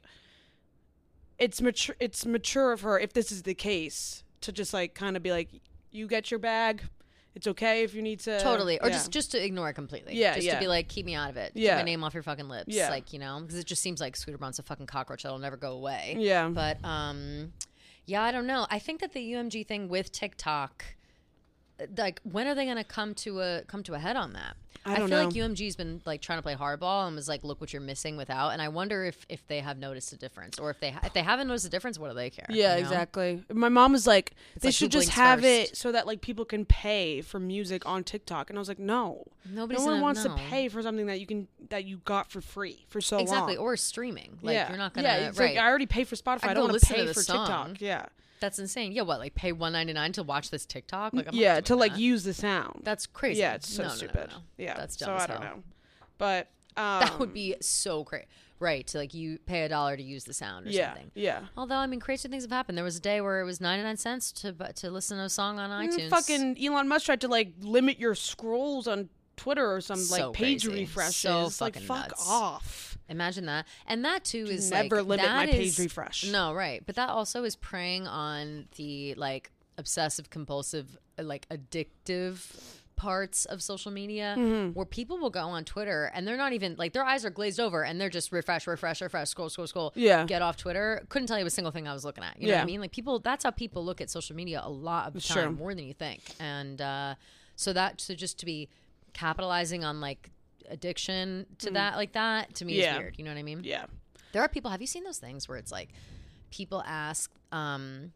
it's mature. It's mature of her, if this is the case, to just like kind of be like, you get your bag, it's okay if you need to Totally. Or yeah. just just to ignore it completely. Yeah, Just yeah. to be like, keep me out of it. Yeah. Keep my name off your fucking lips. Yeah. Like, you know, because it just seems like Scooter Braun's a fucking cockroach that'll never go away. Yeah. But, um, yeah, I don't know. I think that the U M G thing with TikTok, like, when are they going to come to a come to a head on that? I don't feel know. like U M G's been like trying to play hardball and was like, look what you're missing without. And I wonder if if they have noticed a difference, or if they ha- if they haven't noticed a difference, what do they care? Yeah, you know? exactly. My mom was like, It's they like, should who just blinks have first? it so that like people can pay for music on TikTok. And I was like, no, Nobody's no one gonna- wants no. to pay for something that you can that you got for free for so Exactly, long. or streaming. Like yeah. you're not gonna. Yeah, it's right. like I already pay for Spotify. I I, can don't go want to listen to pay the for song. TikTok. Yeah, That's insane. Yeah, what, like pay one ninety-nine to watch this TikTok? Like, I'm not yeah, doing to like that. use the sound. That's crazy. Yeah, it's so No, no, no, stupid. no. Yeah, That's dumb so as I don't hell. know, but um, That would be so crazy. Right, to like you pay a dollar to use the sound or yeah, something. yeah. Although, I mean, crazy things have happened. There was a day where it was ninety-nine cents to bu- to listen to a song on Mm, iTunes. Fucking Elon Musk tried to like limit your scrolls on Twitter or some So like page crazy. refreshes. So like fucking fuck nuts. off. Imagine that. And that, too, is Never like... limit my that page is- refresh. No, right. But that also is preying on the, like, obsessive-compulsive, like, addictive parts of social media Mm-hmm. where people will go on Twitter and they're not even... Like, their eyes are glazed over and they're just refresh, refresh, refresh, scroll, scroll, scroll. Yeah. Get off Twitter. Couldn't tell you a single thing I was looking at. You know what Yeah. I mean? Like, people... That's how people look at social media a lot of the Sure. time, more than you think. And uh, so that... So just to be capitalizing on, like, addiction to that like that to me Yeah. is weird. You know what I mean? Yeah. There are people, have you seen those things where it's like people ask um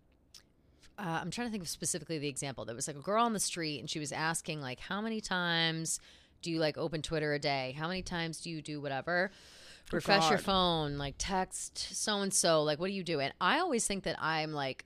uh, I'm trying to think of specifically the example. There was like a girl on the street and she was asking like, how many times do you like open Twitter a day? How many times do you do whatever? Refresh your God. phone, like text so and so, like what do you do? And I always think that I'm like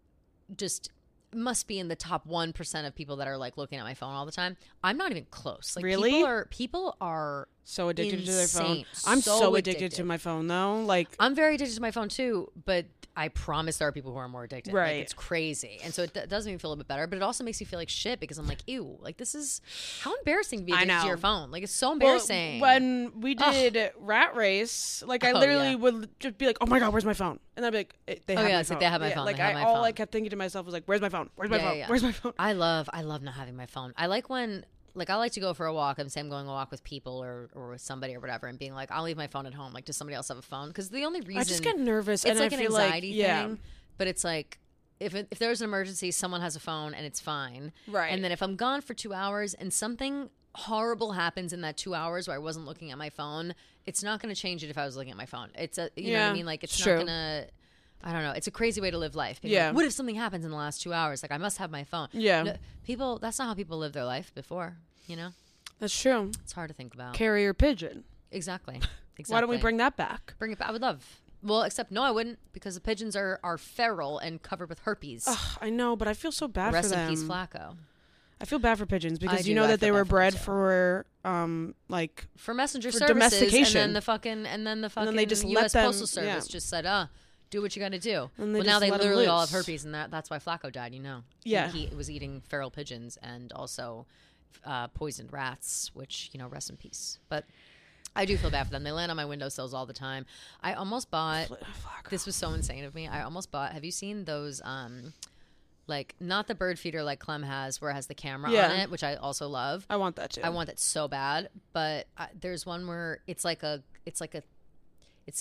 just must be in the top one percent of people that are like looking at my phone all the time. I'm not even close. Like Really? people are people are So addicted to their phone. Insane. I'm So so, addicted, addicted. to my phone though. Like I'm very addicted to my phone too, but I promise there are people who are more addicted. Like, Right. it's crazy. And so it d- does make me feel a little bit better, but it also makes me feel like shit because I'm like, ew, like this is how embarrassing to be I addicted to know. your phone. Like it's so well, embarrassing. when we did Rat Race, like I Oh, literally yeah. would just be like, "Oh my god, where's my phone?" And I'd be like, eh, "They Oh, have yeah, my it's phone." like, "They have my Yeah, phone, Like they have I, my all phone. I kept thinking to myself was like, "Where's my phone? Where's my Yeah, phone? yeah. Where's my phone?" I love, I love not having my phone. I like when, like, I like to go for a walk. I'm saying I'm going a walk with people or, or with somebody or whatever, and being like, I'll leave my phone at home. Like, does somebody else have a phone? Because the only reason I just get nervous, it's and like I an feel anxiety like, yeah, thing, but it's like if it, if there's an emergency, someone has a phone and it's fine, Right. And then if I'm gone for two hours and something horrible happens in that two hours where I wasn't looking at my phone, it's not going to change it if I was looking at my phone. It's a you know what Yeah, I mean? Like it's it's not true. going to. I don't know. It's a crazy way to live life. Being Yeah. Like, what if something happens in the last two hours? Like I must have my phone. Yeah. No, people. That's not how people live their life before. You know. That's true. It's hard to think about. Carrier pigeon. Exactly. Exactly. Why don't we bring that back? Bring it back? I would love. Well, except no, I wouldn't because the pigeons are, are feral and covered with herpes. Ugh, I know, but I feel so bad Rest for in them. peace, Flacco. I feel bad for pigeons because do, you know I that they feel bad were for them bred too. for um like For messenger For services, domestication. and then the fucking and then the fucking then they just U let S them- Postal Service yeah. just said, "Uh, do what you got to do." And they Well, now just they let 'em literally all have loose. herpes, and that, that's why Flacco died. You know, Yeah. he, he was eating feral pigeons and also uh, poisoned rats, which you know, rest in peace. But I do feel bad for them. They land on my windowsills all the time. I almost bought. Flacco. This was so insane of me. I almost bought. Have you seen those? Um, like not the bird feeder like Clem has, where it has the camera Yeah. on it, which I also love. I want that too. I want that so bad, but I, there's one where it's like a, it's like a, it's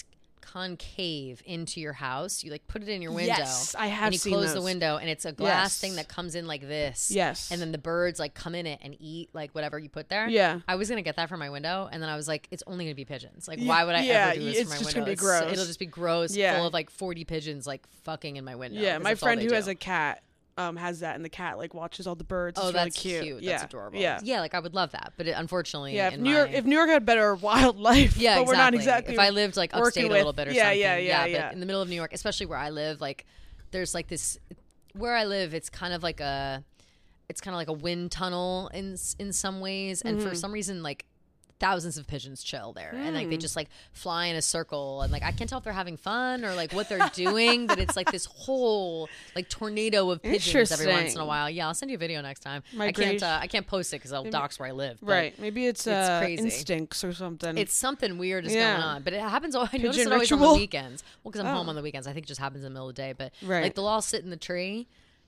concave into your house. You like put it in your window. Yes, I have And you seen close the those. window, and it's a glass Yes. thing that comes in like this. Yes. And then the birds like come in it and eat like whatever you put there. Yeah. I was gonna get that for my window, and then I was like, it's only gonna be pigeons. Like, Y- why would I yeah, ever do this it's for my just window? gonna be It's- gross. It'll just be gross, Yeah. full of like forty pigeons like fucking in my window. Yeah, 'cause my that's all friend they who do. has a cat um has that, and the cat like watches all the birds. Oh, It's really that's cute. cute. Yeah. That's adorable. Yeah. yeah. Like I would love that, but it, unfortunately, Yeah, if in New York, my- if New York had better wildlife, Yeah, but exactly. we're not exactly. If I lived like working upstate a with- little bit or yeah, something, yeah, yeah, yeah. But in the middle of New York, especially where I live, like there's like this. Where I live, it's kind of like a, it's kind of like a wind tunnel in s- in some ways, and Mm-hmm. for some reason, like thousands of pigeons chill there, and like Mm. they just like fly in a circle, and like I can't tell if they're having fun or like what they're doing, but it's like this whole like tornado of pigeons every once in a Interesting. while. Yeah, I'll send you a video next time. I Migration. can't uh, I can't post it because I'll dox where I live. but Right, maybe it's, uh, crazy. instincts or something. It's something weird is Yeah. going on, but it happens. I notice Pigeon it always on ritual? the weekends. Well, because I'm home Oh. on the weekends, I think it just happens in the middle of the day. But Right. like they'll all sit in the tree,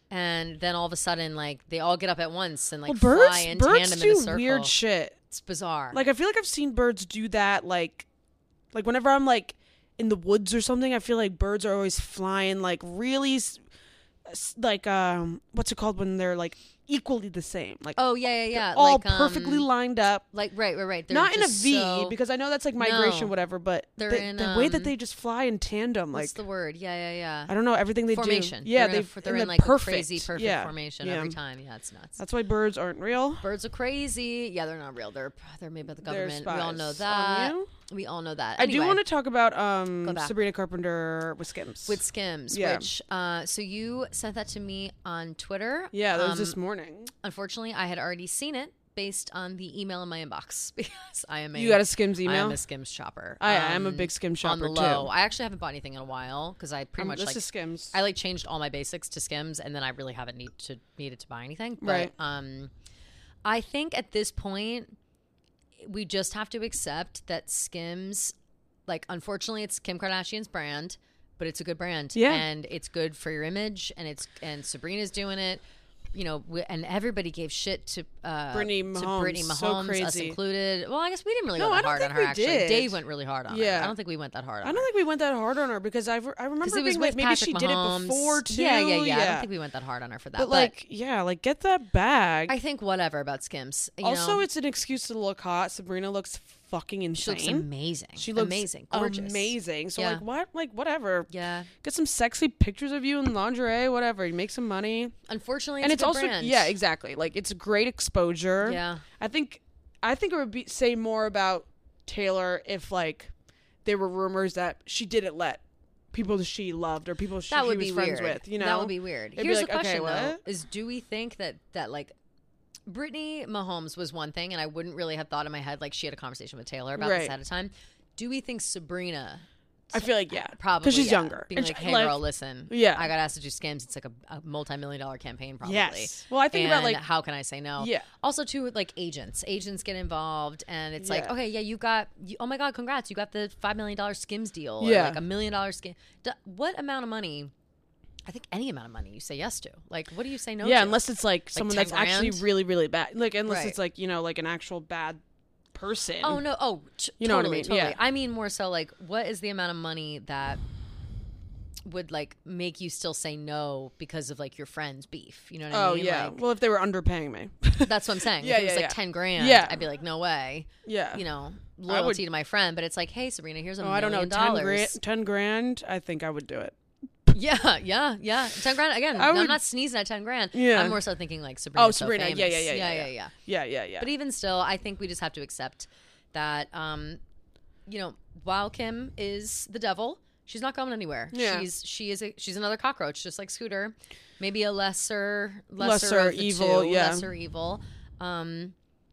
And then all of a sudden, like, they all get up at once and, like, Well, birds, fly in birds tandem in a do circle. weird shit. It's bizarre. Like, I feel like I've seen birds do that, like, like whenever I'm, like, in the woods or something, I feel like birds are always flying, like, really, s- s- like, um, what's it called when they're, like, equally the same? Like, oh, yeah, yeah, yeah. all like, um, perfectly lined up. Like, right, right, right. They're Not in a just V, so- because I know that's, like, migration, No. whatever, but They're the, in, the way that um, they just fly in tandem, like, What's the word? Yeah, yeah, yeah. I don't know, everything they Formation. do. Yeah, they're in, they a, they're in in the like perfect. a crazy perfect yeah. formation yeah. every time. Yeah, it's nuts. That's why birds aren't real. Birds are crazy. Yeah, they're not real. They're they're made by the They're government. We all know spies on that. you. We all know that. I do Anyway, want to talk about um, Go back. Sabrina Carpenter with Skims. with Skims, Yeah. which uh, so you sent that to me on Twitter. yeah, that was Um, this morning. Unfortunately, I had already seen it based on the email in my inbox because I am a You got a Skims I email? am a Skims shopper. I am a Um, big Skims on shopper the low. too. I actually haven't bought anything in a while because I pretty Um, much this like is Skims. I like changed all my basics to Skims, and then I really haven't need to needed to buy anything. But Right. um, I think at this point, we just have to accept that Skims, like, unfortunately, it's Kim Kardashian's brand, but it's a good brand, Yeah. and it's good for your image, and it's and Sabrina's doing it. You know, we, and everybody gave shit to uh, Brittany to Mahomes. Brittany So Mahomes, us crazy. included. Well, I guess we didn't really No, go I that don't hard on think her. we Actually, did. Dave went really hard on her. Yeah. I don't think we went that hard on I her. don't think we went that hard on her because I, I remember Because it was being with like, maybe Patrick she did it Mahomes. before too. Yeah, yeah, yeah, I don't think we went that hard on her for that. But, like, yeah, like get that bag. I think whatever about Skims. You also, know, it's an excuse to look hot. Sabrina looks fucking she insane. looks amazing. She looks amazing, gorgeous, amazing. So Yeah. like, what? Like, whatever. Yeah. Get some sexy pictures of you in lingerie, whatever. You make some money. Unfortunately, it's and a it's good also brand. yeah, exactly. Like it's a great exposure. Yeah. I think I think it would be say more about Taylor if like there were rumors that she didn't let people that she loved or people she, That she would was be friends weird. with. You know, that would be weird. It'd be Here's like, the question okay, though: what? is do we think that that like Brittany Mahomes was one thing, and I wouldn't really have thought in my head like she had a conversation with Taylor about this Right. ahead of time. Do we think Sabrina? I feel like yeah, Probably because she's yeah, younger. Being And like, she- hey, girl, listen. Yeah. I got asked to do Skims. It's like a, a multi-million dollar campaign, probably. Yes. Well, I think about And like how can I say no? Yeah. Also, too, with like agents, agents get involved, and it's like, Yeah. okay, yeah, you got, you, oh my god, congrats, you got the five million dollar Skims deal, or Yeah. like a million dollar Skim. D- what amount of money? I think any amount of money you say yes to. Like, what do you say no yeah, to? unless it's like someone ten that's actually grand? really really bad. Like unless Right. it's like you know like an actual bad person. Oh no! Oh, t- You know what I totally, mean? totally. Yeah. I mean more so like, what is the amount of money that would like make you still say no because of like your friend's beef? You know what I Oh mean? yeah. Like, Well, if they were underpaying me. that's what I'm saying. Yeah, if it was yeah, like yeah. ten grand, Yeah. I'd be like, no way. yeah. You know, would- loyalty to my friend. But it's like, hey, Sabrina, here's a Oh, I don't know. million Ten dollars. grand. Ten grand. I think I would do it. Yeah, yeah, yeah. Ten grand again. I I'm would- not sneezing at ten grand. Yeah. I'm more so thinking like Sabrina. Oh, Sabrina. So Yeah, famous. yeah, yeah, yeah, yeah, yeah, yeah. Yeah, yeah, yeah. But even still, I think we just have to accept that, um, you know, while Kim is the devil, she's not going anywhere. Yeah. She's she is a, she's another cockroach, just like Scooter. Maybe a lesser lesser, Lesser of the evil, two, yeah. lesser evil. Um,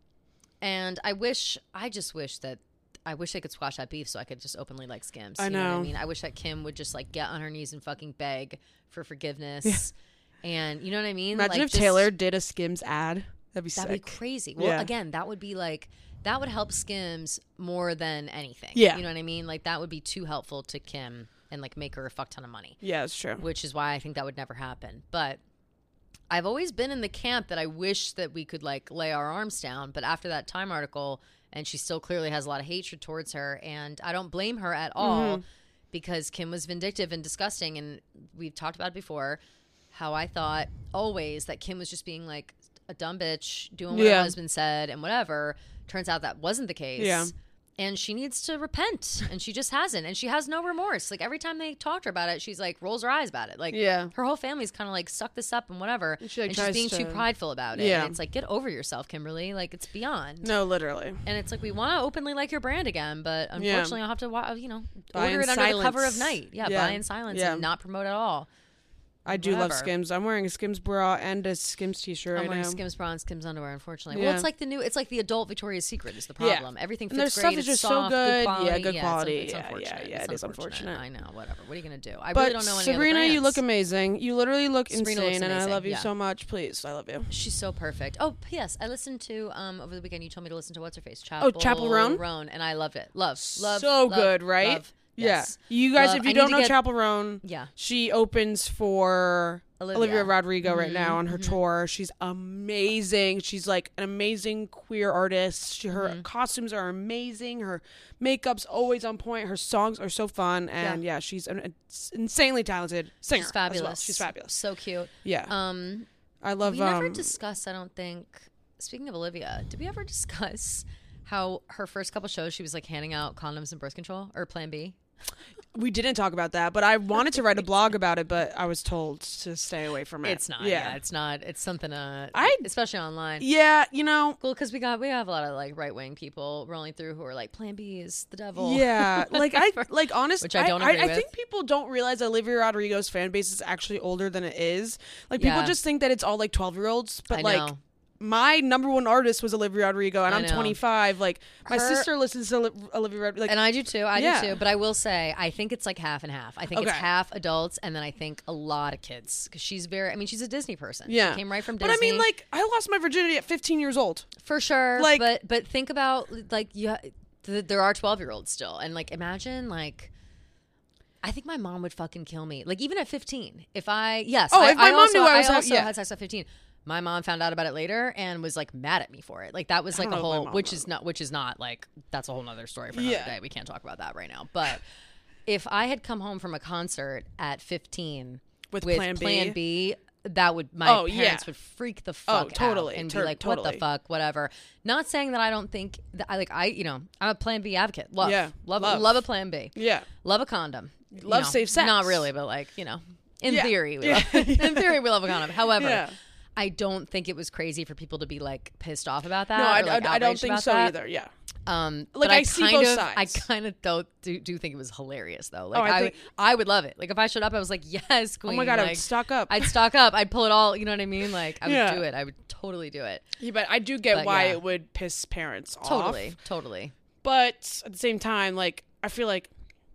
and I wish, I just wish that. I wish they could squash that beef so I could just openly like Skims. I You know what I know. mean? I wish that Kim would just like get on her knees and fucking beg for forgiveness. And you know what I mean? Imagine Like, if just- Taylor did a Skims ad. That'd be That'd sick. be crazy. Well, Yeah. again, that would be like that would help Skims more than anything. Yeah. You know what I mean? Like that would be too helpful to Kim and like make her a fuck ton of money. Yeah, it's true. Which is why I think that would never happen. But I've always been in the camp that I wish that we could like lay our arms down. But after that Time article, and she still clearly has a lot of hatred towards her, and I don't blame her at all because Kim was vindictive and disgusting. And we've talked about it before, how I thought always that Kim was just being like a dumb bitch, doing what Yeah. her husband said and whatever. Turns out that wasn't the case. Yeah. And she needs to repent, and she just hasn't. And she has no remorse. Like every time they talk to her about it, she's like rolls her eyes about it. Like Yeah. her whole family's kind of like suck this up and whatever. And she, like, and she's tries being too to- prideful about it. Yeah. And it's like, get over yourself, Kimberly. Like it's beyond. No, literally. And it's like we want to openly like your brand again, but unfortunately, I'll have to wa- you know Buy order in it under the cover of silence. night. Yeah, Yeah. buy in silence Yeah. and not promote at all. I do love Whatever. Skims. I'm wearing a Skims bra and a Skims t-shirt I'm right wearing now. Skims bra and Skims underwear, unfortunately. Yeah. Well, it's like the new, it's like the adult Victoria's Secret is the Yeah. problem. Everything And their fits stuff great. is it's just so soft, good. quality. Yeah, good it's- quality. It's, Yeah, yeah, unfortunate. yeah, It's it is unfortunate. I know, whatever. What are you going to do? I But really don't know any Sabrina, other you look brands. amazing. You literally look Sabrina looks insane, and I amazing, love you yeah. so much. Please, I love you. She's so perfect. Oh, P S. I listened to, um, over the weekend, you told me to listen to What's Her Face? Oh, Chapel Roan? Roan, and I loved it. Love. Love. So love, good, right? love. Yeah. Yes. You guys, Love. if I you need don't to know get- Chapel Roan, Yeah. she opens for Olivia, Olivia Rodrigo right Mm-hmm, now on her tour. She's amazing. She's like an amazing queer artist. She, her Mm-hmm. costumes are amazing. Her makeup's always on point. Her songs are so fun. And Yeah. yeah, she's an, an insanely talented singer. She's as fabulous. well. She's fabulous. So cute. Yeah. Um, I love we never um, discussed, I don't think, speaking of Olivia, did we ever discuss how her first couple shows she was like handing out condoms and birth control or Plan B? we didn't talk about that, but I wanted to write a blog about it, but I was told to stay away from it. It's not. Yeah, it's not. It's something. Uh, I- especially online. Yeah, you know, Well, because we got we have a lot of like right wing people rolling through who are like Plan B is the devil. yeah, like I like honestly, Which I don't agree I, I with. think people don't realize that Olivia Rodrigo's fan base is actually older than it is. Like people Yeah. just think that it's all like twelve year olds, but I like know. my number one artist was Olivia Rodrigo, and I I'm know. twenty-five. Like my Her- sister listens to Oli- Olivia Rodrigo. Like, And I do too. I Yeah. do too. But I will say, I think it's like half and half. I think it's Okay. half adults, and then I think a lot of kids because she's very. I mean, she's a Disney person. yeah, she came right from but Disney. I mean, like I lost my virginity at fifteen years old. for sure. like- but but think about like you. ha- Th- there are twelve year olds still, and like imagine like. I think my mom would fucking kill me. Like even at fifteen, if I yes, Oh, I, if my I mom also, knew I was ha- also yeah. had sex at fifteen. My mom found out about it later and was like mad at me for it. Like that was like don't a know if my whole, mom which would. is not, which is not like that's a whole nother story for another Yeah. day. We can't talk about that right now. But if I had come home from a concert at fifteen With Plan B? B, that would my Oh, parents yeah. would freak the fuck totally. out and Tur- be like, "What totally. the fuck?" Whatever. Not saying that I don't think that I like I you know I'm a Plan B advocate. Love, Yeah, love, love. love a Plan B. Yeah, Love a condom. You Love know, safe sex. Not really, but like you know, in Yeah. theory, we Yeah. love, in theory we love a condom. However, Yeah. I don't think it was crazy for people to be like pissed off about that. no, I, or, like, I, I don't outraged think about so that. either. Yeah, Um, Like, but I I, see kind both of, sides. I kind of don't do, do think it was hilarious though. Like Oh, I I, think- I would love it. Like if I showed up, I was like, yes, queen. oh my god, I like, would stock up. I'd stock up. I'd pull it all. You know what I mean? Like I would Yeah. do it. I would totally do it. yeah, but I do get But, why yeah. it would piss parents off. Totally, totally. But at the same time, like I feel like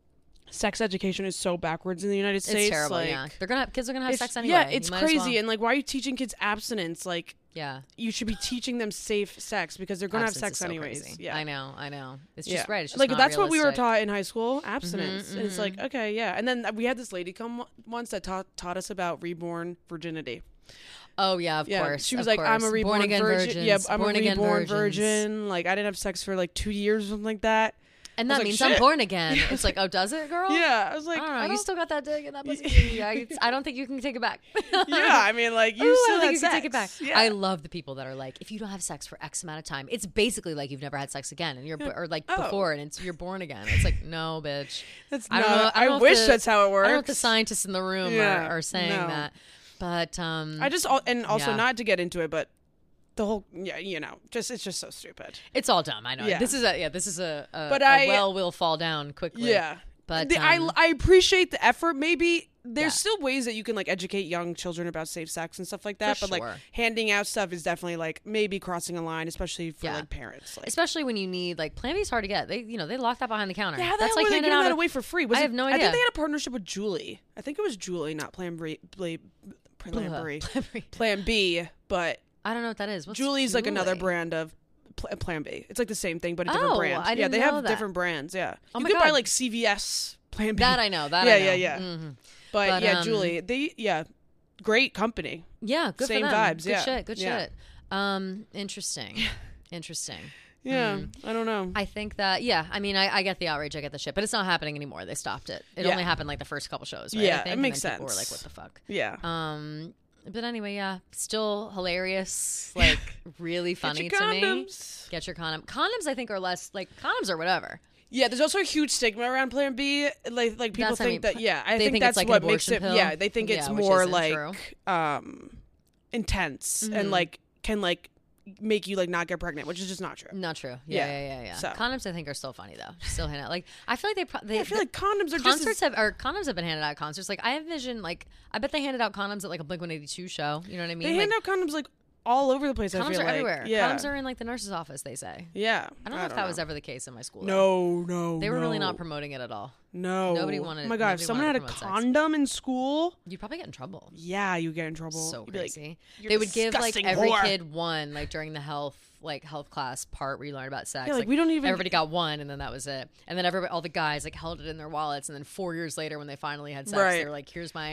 sex education is so backwards in the United States. It's terrible. Like, Yeah, they're gonna kids are gonna have it's- sex anyway. Yeah, You it's might as crazy. well. And like, why are you teaching kids abstinence? Like, Yeah. you should be teaching them safe sex because they're gonna Abstinence have is sex so anyways. crazy. Yeah, I know, I know. It's yeah. just right. It's just like not that's what we were realistic. taught in high school, abstinence. And it's mhm. like, okay, yeah. And then we had this lady come once that taught taught us about reborn virginity. Oh yeah, of Yeah, course. she was of like, "I'm a course. reborn born again virgin. virgins. Yeah, I'm born a again reborn virgins. virgin. Like, I didn't have sex for like two years or something like that." And I was that like, means "Shit." I'm born again. It's like, oh, does it, girl? Yeah, I was like, I don't know. I You don't- still got that dick and that pussy. I, I don't think you can take it back. yeah, I mean, like you Ooh, still I had think you sex. can take it back. Yeah. I love the people that are like, if you don't have sex for X amount of time, it's basically like you've never had sex again, and you're or like Oh. before, and it's you're born again. It's like, no, bitch. That's I don't not- know. I, I don't know if wish the- that's how it works. I don't know if the scientists in the room Yeah, are, are saying no. that, but um, I just al- and also Yeah. not to get into it, but the whole yeah, you know, just it's just so stupid. it's all dumb. I know. Yeah. This is a yeah. This is a, a, But a I- well will fall down quickly. Yeah, But The- um, I I appreciate the effort. Maybe there's Yeah. still ways that you can like educate young children about safe sex and stuff like that. For but sure. like handing out stuff is definitely like maybe crossing a line, especially for Yeah. like parents. Like, especially when you need like Plan B is hard to get. They you know they lock that behind the counter. yeah, how the That's hell like were they handing giving out that a- away for free? Was I it- have no I idea. think they had a partnership with Julie. I think it was Julie, not Plan B. Plan, Plan, B. Plan B, but I don't know what that is. What's Julie's like another Julie? brand of Pl- Plan B. It's like the same thing, but a different Oh, brand. I yeah, didn't they know have that. different brands. Yeah, Oh you my could buy God. like C V S Plan B. That I know. That Yeah, I know. yeah, yeah. Mhm. but, But, yeah, um, Julie, they yeah, great company. Yeah, good Same for them. vibes, Good yeah. shit. Good Yeah. shit. Um, interesting. Interesting. Yeah, I don't know. Hmm. I think that yeah. I mean, I, I get the outrage. I get the shit, but it's not happening anymore. They stopped it. It Yeah. only happened like the first couple shows. Right? Yeah, I it think, and makes then people Were like, sense. what the fuck? yeah, Um, but anyway, yeah, still hilarious. Like really funny Get your to me. condoms. Get your condom. Condoms, I think, are less like condoms or whatever. Yeah, there's also a huge stigma around Plan B. Like, like people That's, I mean, think that. Yeah, I they think, think it's that's like an what makes it. abortion pill. Yeah, they think it's Yeah, which more isn't like true. um intense Mm-hmm. and like can like make you like not get pregnant, which is just not true. Not true. Yeah, Yeah, yeah, yeah, yeah. so. Condoms, I think, are still funny though. Still handed out. Like I feel like they. Pro- they I feel like condoms are just concerts as, have or condoms have been handed out at concerts. Like I envision, like I bet they handed out condoms at like a Blink one eighty-two show. You know what I mean? they like, hand out condoms like all over the place. I condoms feel are like. everywhere. Yeah, Condoms are in like the nurse's office. They say. yeah. I don't know if that was ever the case in my school. No, though. no. They were really no. not promoting it at all. No, Nobody wanted- Oh my god, if nobody someone had wanted a to promote sex. condom in school, You'd probably get in trouble. yeah, you get in trouble. So You'd be like, crazy. "You're They would give like disgusting every whore." kid one like during the health like health class part where you learn about sex. Yeah, like, we don't even- Everybody got one, and then that was it. And then everybody, all the guys like held it in their wallets, and then four years later, when they finally had sex, Right. they were like, "Here's my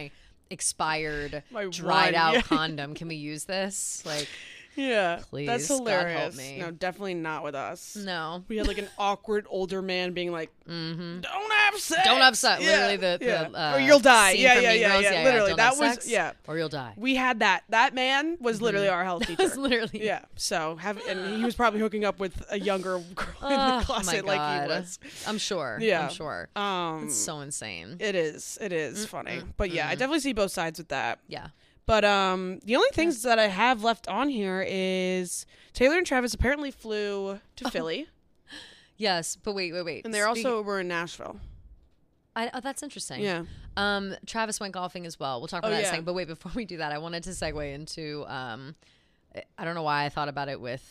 expired, My dried one, out yeah. condom. Can we use this? Like, Yeah, Please, that's God help hilarious. me. No, definitely not with us. no. We had like an awkward older man being like, Mm-hmm. "Don't have sex. Don't have sex. Yeah, Literally, the, yeah. the uh, or you'll die. scene Yeah, from yeah, Mean yeah, Girls. yeah. Literally, Don't that have was sex, yeah. or you'll die. We had that. That man was literally our health teacher. That's literally. Yeah. So have and he was probably hooking up with a younger girl in Oh, the closet my like he God. was. I'm sure. Yeah. I'm sure. Um, It's so insane. it is. It is Mm, funny. mm, But yeah, I mm. definitely see both sides with that. Yeah. But um, the only things that I have left on here is Taylor and Travis apparently flew to Philly, Yes, but wait, wait, wait. and they Speak- also were in Nashville. I, oh, that's interesting. Yeah. Um, Travis went golfing as well. We'll talk about Oh, that in a yeah. second. But wait, before we do that, I wanted to segue into. Um, I don't know why I thought about it with.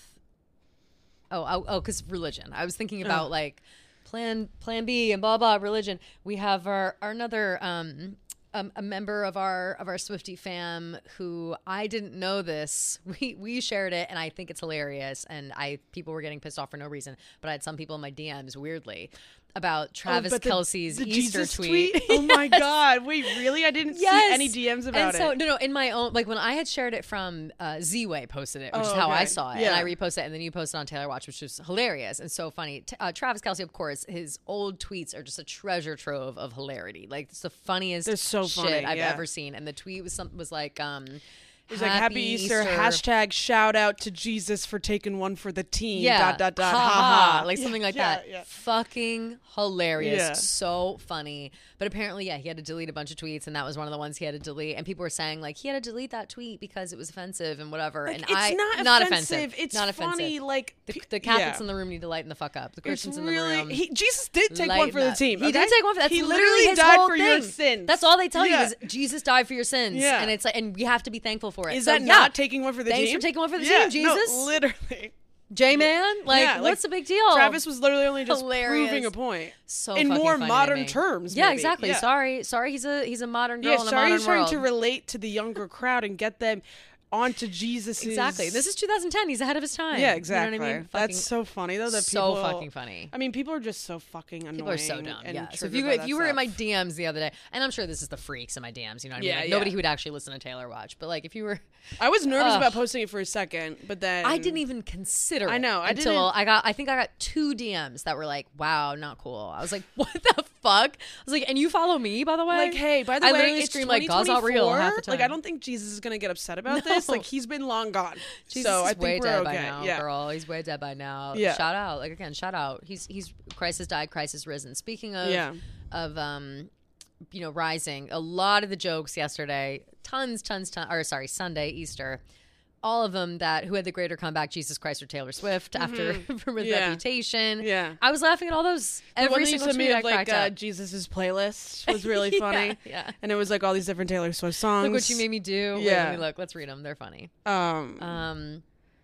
Oh, oh, oh, because religion. I was thinking about Oh. like plan Plan B and blah blah religion. We have our, our another um. Um, a member of our of our Swiftie fam who I didn't know this. We we shared it and I think it's hilarious. And I people were getting pissed off for no reason. But I had some people in my D Ms weirdly about Travis but the- Kelce's the Easter Jesus tweet. Oh my God! Wait, really? I didn't Yes. see any D Ms about and so, it. No, no, in my own, like when I had shared it from uh, Z-Way posted it, which Oh, is how I okay. saw it. Yeah. And I reposted it, and then you posted on Taylor Watch, which was hilarious and so funny. T- uh, Travis Kelce, of course, his old tweets are just a treasure trove of hilarity. Like, it's the funniest They're so shit funny, I've yeah. ever seen. And the tweet was something was like, um, It was like Happy Easter, hashtag shout out to Jesus for taking one for the team. Yeah. Dot dot dot. Ha, Ha ha. ha. Like Yeah, something like yeah, that. Yeah. Fucking hilarious. Yeah. So funny. But apparently, yeah, he had to delete a bunch of tweets, and that was one of the ones he had to delete. And people were saying, like, he had to delete that tweet because it was offensive and whatever. Like, and it's I not, offensive. offensive. It's not funny. offensive. Like The, pe- the Catholics yeah. in the room need to lighten the fuck up. The It's Christians in the really, room. he, Jesus did take one lighten for the up. team. He okay? did take one for that's He literally literally his died whole for thing. your sins. That's all they tell Yeah. you is Jesus died for your sins. Yeah. And it's like, and we have to be thankful for it. Is So, that yeah. not taking one for the Thanks team? for taking one for the Yeah, team, no, Jesus. literally. J-Man? Like, Yeah, like, what's the big deal? Travis was literally only just Hilarious. proving a point. So in fucking more funny to modern me. terms. Yeah, maybe. exactly. Yeah. Sorry, sorry. He's a he's a modern girl Yeah, in a sorry, modern he's trying world. to relate to the younger crowd and get them onto Jesus. Exactly. This is two thousand ten. He's ahead of his time. yeah, exactly. You know what I mean? That's Fucking- so funny though. That so people, fucking funny. I mean, people are just so fucking annoying. People are so dumb. and Yeah. So if triggered you by if that you were in my stuff. D Ms the other day, and I'm sure this is the freaks in my D Ms. You know what I mean? Yeah, Like, yeah. nobody who would actually listen to Taylor Watch, but like if you were, I was nervous Ugh. about posting it for a second, but then I didn't even consider. I it know, I until didn't- I got. I think I got two D Ms that were like, "Wow, not cool." I was like, "What the fuck?" I was like, "And you follow me, by the way?" Like, hey, by the I way, literally it's scream like, "God's not real" half the time. Like, I don't think Jesus is gonna get upset about this. No. Like, he's been long gone. Jesus so is I think way we're dead okay. by now, yeah. girl. He's way dead by now. Yeah. Shout out, like again, shout out. He's he's Christ has died, Christ has risen. Speaking of Yeah. of um, you know, rising. A lot of the jokes yesterday, tons, tons, tons. Or sorry, Sunday, Easter. All of them that who had the greater comeback, Jesus Christ or Taylor Swift after from Yeah. Reputation. Yeah. I was laughing at all those. The one Every that you single sent me tweet I of like cracked uh, up. Jesus's playlist was really Yeah, funny. yeah. And it was like all these different Taylor Swift songs. Look what you made me do. Wait, Yeah. let me look. Let's read them. They're funny. Um, Um,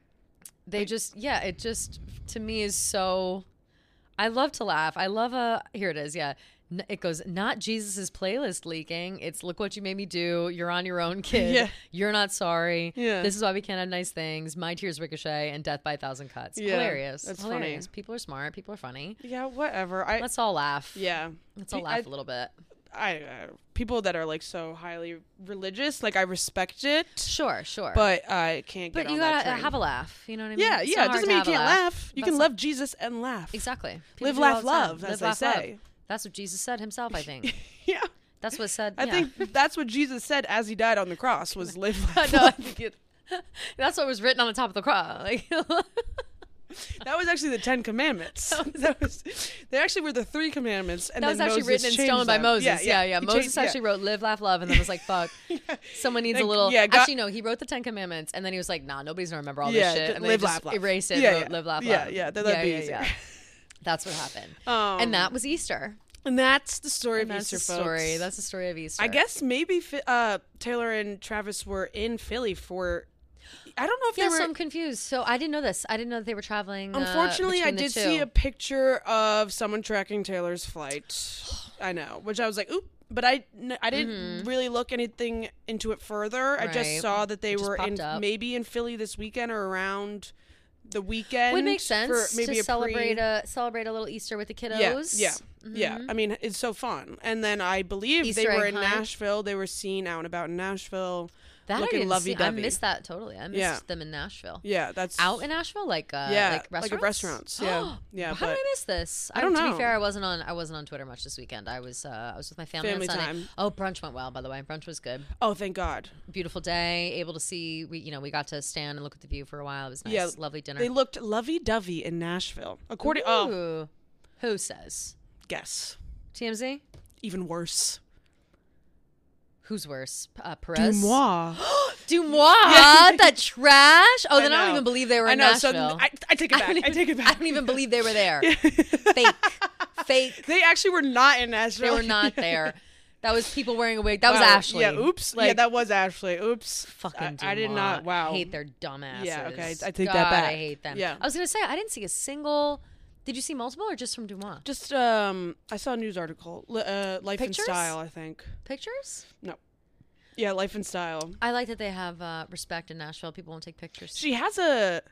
they just, yeah, it just to me is so. I love to laugh. I love a. Here it is. Yeah, N- it goes. Not Jesus's playlist leaking. It's look what you made me do. You're on your own, kid. Yeah. You're not sorry. Yeah. This is why we can't have nice things. My tears ricochet and death by a thousand cuts. Yeah, Hilarious. that's Hilarious. funny. People are smart. People are funny. yeah, whatever. I Let's all laugh. yeah. Let's all I- laugh a little bit. I uh, people that are like so highly religious, like I respect it, Sure, sure. but I can't get but on you that gotta train. have a laugh. You know what I mean? yeah, It's yeah. not It hard doesn't to mean you have a can't laugh. You That's can not- love Jesus and laugh. Exactly. People Live, do it all laugh, the time. love, Live, as they laugh, love. say. That's what Jesus said himself, I think. Yeah, That's what said. I yeah. think that's what Jesus said as he died on the cross was live, laugh, no, I love. think it, that's what was written on the top of the cross. Like, That was actually the Ten Commandments. that was, they actually were the three commandments, and that was then actually Moses written in changed stone by them. Moses. Yeah, Yeah, yeah. He Moses changed- actually wrote "live, laugh, love," and then was like, "Fuck." Someone needs Like, a little. yeah, God- actually, no. He wrote the Ten Commandments, and then he was like, "Nah, nobody's gonna remember all Yeah, this shit." just And then live, he just laugh, laugh. erased it. Yeah, wrote, yeah. "Live, laugh, Yeah, love." yeah, that'd yeah, be yeah, easier. yeah. That's what happened, Um, and that was Easter. and that's the story And of that's Easter, the story. folks. That's the story of Easter. I guess maybe Fi- uh, Taylor and Travis were in Philly for. I don't know if Yeah, they so were. I'm confused. So I didn't know this. I didn't know that they were traveling. uh, Unfortunately, I between the did see two. a picture of someone tracking Taylor's flight. I know, which I was like, oop. But I, n- I didn't really look anything into it further. I Right. just saw that they It just were in popped up. maybe in Philly this weekend or around the weekend. Would make sense for maybe to a celebrate pre- a celebrate a little Easter with the kiddos. Yeah, yeah. Mm-hmm. Yeah, I mean, it's so fun. And then I believe Easter they were egg in hunt. Nashville. They were seen out and about in Nashville. That looking I didn't see. I lovey-dovey. missed that totally. I missed Yeah. them in Nashville. Yeah, that's Out in Nashville, like uh, yeah, like restaurants. like at restaurants. Yeah, yeah. How but did I miss this? I don't To know. be fair, I wasn't on. I wasn't on Twitter much this weekend. I was. Uh, I was with my family, Family on Sunday. time. Oh, brunch went well. By the way, brunch was good. oh, thank God. Beautiful day. Able to see. We, you know, we got to stand and look at the view for a while. It was nice. Yeah, Lovely dinner. They looked lovey-dovey in Nashville. According, oh, Ooh. Who says? guess T M Z. even worse. Who's worse? Uh, Perez. Dumois. Dumois, that trash. Oh, I then I, don't know. even believe they were I in know. Nashville. So I, I take it back. don't I, even, take it I back. don't even believe they were there. Fake, fake. They actually were not in Nashville. They were not there. That was people wearing a wig. That was Wow. Ashley. Yeah. Oops. Like, yeah, that was Ashley. Oops. fucking. I, I did not. Dumois. Wow. Hate their dumbasses. Yeah, okay, I take God, that back. I hate them. Yeah. I was gonna say I didn't see a single. Did you see multiple or just from Dumois? Just um, I saw a news article. Li- Uh, Life Pictures? and Style, I think. Pictures? Yeah, Life and Style. I like that they have uh, respect in Nashville. People won't take pictures. She has a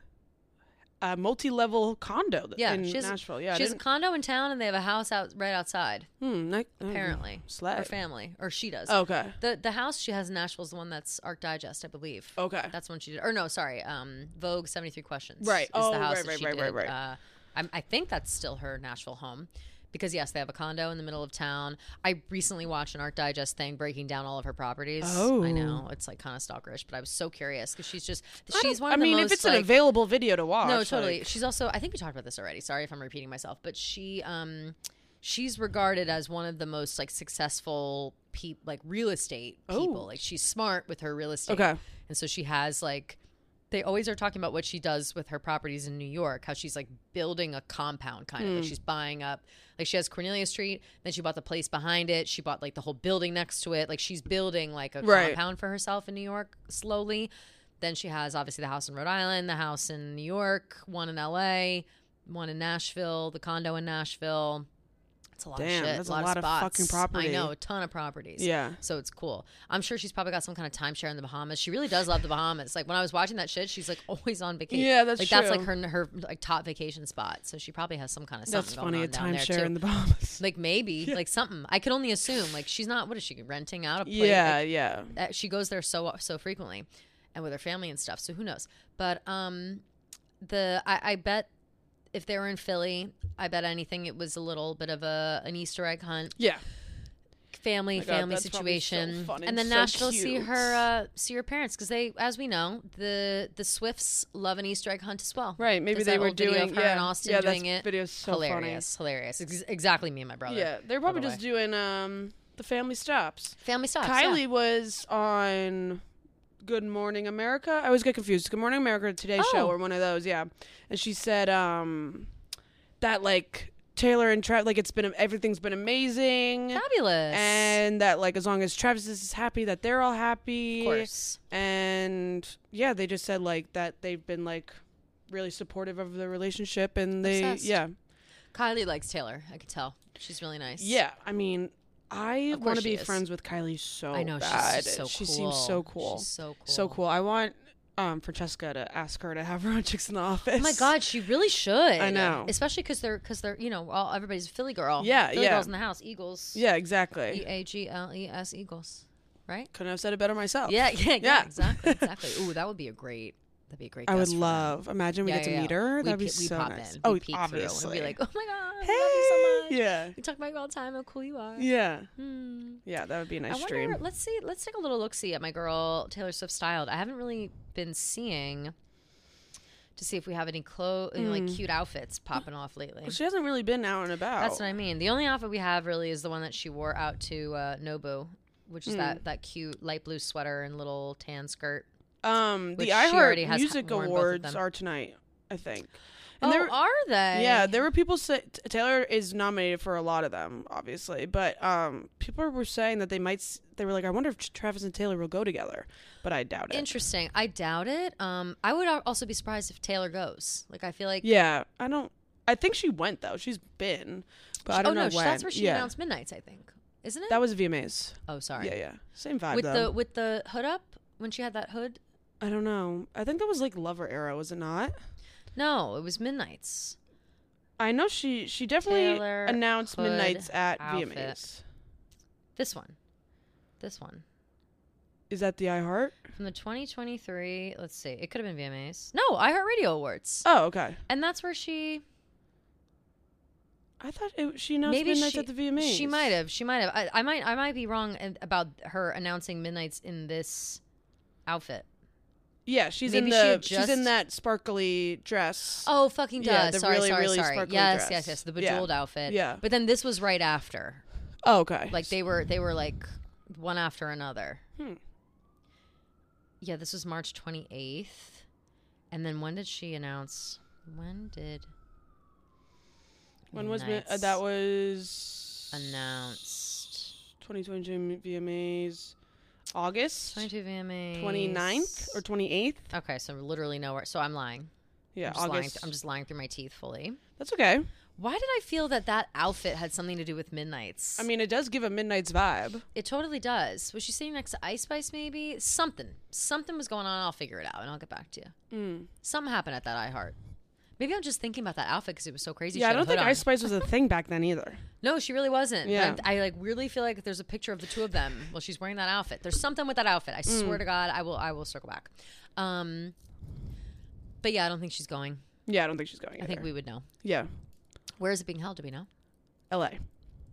a multi-level condo th- Yeah, in she has- Nashville. Yeah, I she has a didn't- condo in town, and they have a house out right outside. hmm, ni- oh, Apparently, Slay. her family, or she does. Okay. The the house she has in Nashville is the one that's Art Digest, I believe. Okay. That's one she did. Or no, sorry, um, Vogue seventy-three Questions. Right. Is Oh, the house right, that right, she right, did. right, right. Uh, I'm, I think that's still her Nashville home. Because, yes, they have a condo in the middle of town. I recently watched an Art Digest thing breaking down all of her properties. Oh. I know. It's like kind of stalkerish, but I was so curious because she's just, I she's don't- one I of the mean, most, if it's like, an available video to watch. no, totally. like- She's also, I think we talked about this already. Sorry if I'm repeating myself, but she, um, she's regarded as one of the most like successful peop like real estate people. Oh. Like she's smart with her real estate. Okay. And so she has like, they always are talking about what she does with her properties in New York, how she's like building a compound kind of like she's buying up, like she has Cornelia Street, then she bought the place behind it. She bought like the whole building next to it. Like she's building like a Right. compound for herself in New York slowly. Then she has obviously the house in Rhode Island, the house in New York, one in L A, one in Nashville, the condo in Nashville. It's a lot Damn, of shit. that's a a lot, lot of of spots. fucking property. I know, a ton of properties. Yeah. So it's cool. I'm sure she's probably got some kind of timeshare in the Bahamas. She really does love the Bahamas. Like when I was watching that shit, she's like always on vacation. Yeah, that's like that's true. like her her like top vacation spot. So she probably has some kind of something That's going funny. A on down there timeshare too. in the Bahamas. Like maybe like something. I could only assume. Like she's not. What is she renting out a place? Yeah, Like, yeah. uh, she goes there so so frequently, and with her family and stuff. So who knows? But um, the I, I bet if they were in Philly, I bet anything it was a little bit of a an Easter egg hunt, Yeah. family My God, family that's probably so situation, fun and and then so Nashville see cute. her uh, see her parents because they, as we know, the the Swifts love an Easter egg hunt as well. Right. Maybe There's they that were old video doing. of her yeah. and Austin yeah, doing that it. video's so hilarious, hilarious. Ex- exactly me and my brother. funny. Yeah, they're probably by the just way. doing um the family stops. Family stops. Kylie yeah. was on Good Morning America. I always get confused. Good Morning America, Today Oh. Show, or one of those. Yeah, and she said um that like Taylor and Travis, like it's been everything's been amazing. Fabulous. And that like as long as Travis is happy, that they're all happy. Of course. And yeah, they just said like that they've been like really supportive of the relationship, and they Obsessed. yeah Kylie likes Taylor. I could tell. She's really nice. yeah. I mean, I Of want course to she be is. friends with Kylie so I know. bad. She's so she cool. seems so cool. She's so cool. So cool. I want um Francesca to ask her to have her on Chicks in the Office. Oh my God, she really should. I know. Especially because they're, because they're, you know, all everybody's a Philly girl. Yeah, Philly yeah. girls in the house. Eagles. Yeah, E exactly. A G L E S Eagles. Right? Couldn't have said it better myself. Yeah, yeah, yeah, Yeah. exactly, exactly. Ooh, that would be a great. That'd be a great. I would guest for them. love. Imagine we Yeah, get to yeah, meet yeah. her. We That'd be pe- we so pop nice. in. Oh, we peek obviously. Through. We'd be like, oh my God, hey, I love you so much. yeah, We talk about you all the time. How cool you are. yeah, Hmm. yeah. That would be a nice I wonder. stream. Let's see. Let's take a little look see at my girl Taylor Swift styled. I haven't really been seeing to see if we have any clothes, any, like cute outfits popping off lately. Well, she hasn't really been out and about. That's what I mean. The only outfit we have really is the one that she wore out to uh, Nobu, which is that that cute light blue sweater and little tan skirt. Um, Which the she already iHeart has Music worn both of Awards them. are tonight, I think. Oh, there- are they? Yeah, there were people say T- Taylor is nominated for a lot of them, obviously, but um, people were saying that they might. S- they were like, I wonder if Travis and Taylor will go together, but I doubt it. Interesting. I doubt it. Um, I would al- also be surprised if Taylor goes. Like, I feel like. Yeah, I don't. I think she went though. She's been, but I don't oh know no, when. that's where she yeah. announced Midnight's. I think, isn't it? That was V M As. oh, sorry. Yeah, yeah, same vibe With though. the with the hood up when she had that hood. I don't know. I think that was like Lover era, was it not? No, it was Midnight's. I know she she definitely Taylor announced Hood Midnights at outfit. V M As. This one. This one. Is that the iHeart? From the twenty twenty-three, let's see. It could have been V M As. No, iHeartRadio Awards. Oh, okay. And that's where she... I thought it, she announced Maybe Midnights she, at the V M As. She might have. She might have. I, I might I might be wrong in- about her announcing Midnights in this outfit. Yeah, she's Maybe in she the had she's just- in that sparkly dress. Oh, fucking does. Yeah, the sorry, really, sorry, really sorry. sparkly Yes, dress. yes, yes. The Yeah. bejeweled outfit. Yeah. But then this was right after. Oh, okay. Like they were they were like one after another. Hmm. Yeah, this was March twenty-eighth. And then when did she announce? When did When was mi- uh, Midnights that was announced? twenty twenty-two V M As August twenty-two V M As. twenty-ninth or twenty-eighth? Okay, so literally nowhere. So I'm lying. Yeah, I'm just lying August. th- I'm just lying through my teeth fully. That's okay. Why did I feel that that outfit had something to do with Midnights? I mean, it does give a Midnights vibe. It totally does. Was she sitting next to Ice Spice maybe? Something. Something was going on. I'll figure it out and I'll get back to you. Mm. Something happened at that iHeart. Maybe I'm just thinking about that outfit because it was so crazy. Yeah, She I had a don't think hood on. Ice Spice was a thing back then either. No, she really wasn't. Yeah. But I, I like really feel like there's a picture of the two of them while she's wearing that outfit. There's something with that outfit. I Mm. swear to God, I will. I will circle back. Um, but yeah, I don't think she's going. Yeah, I don't think she's going I think either. we would know. Yeah, Where is it being held? Do we know? L A.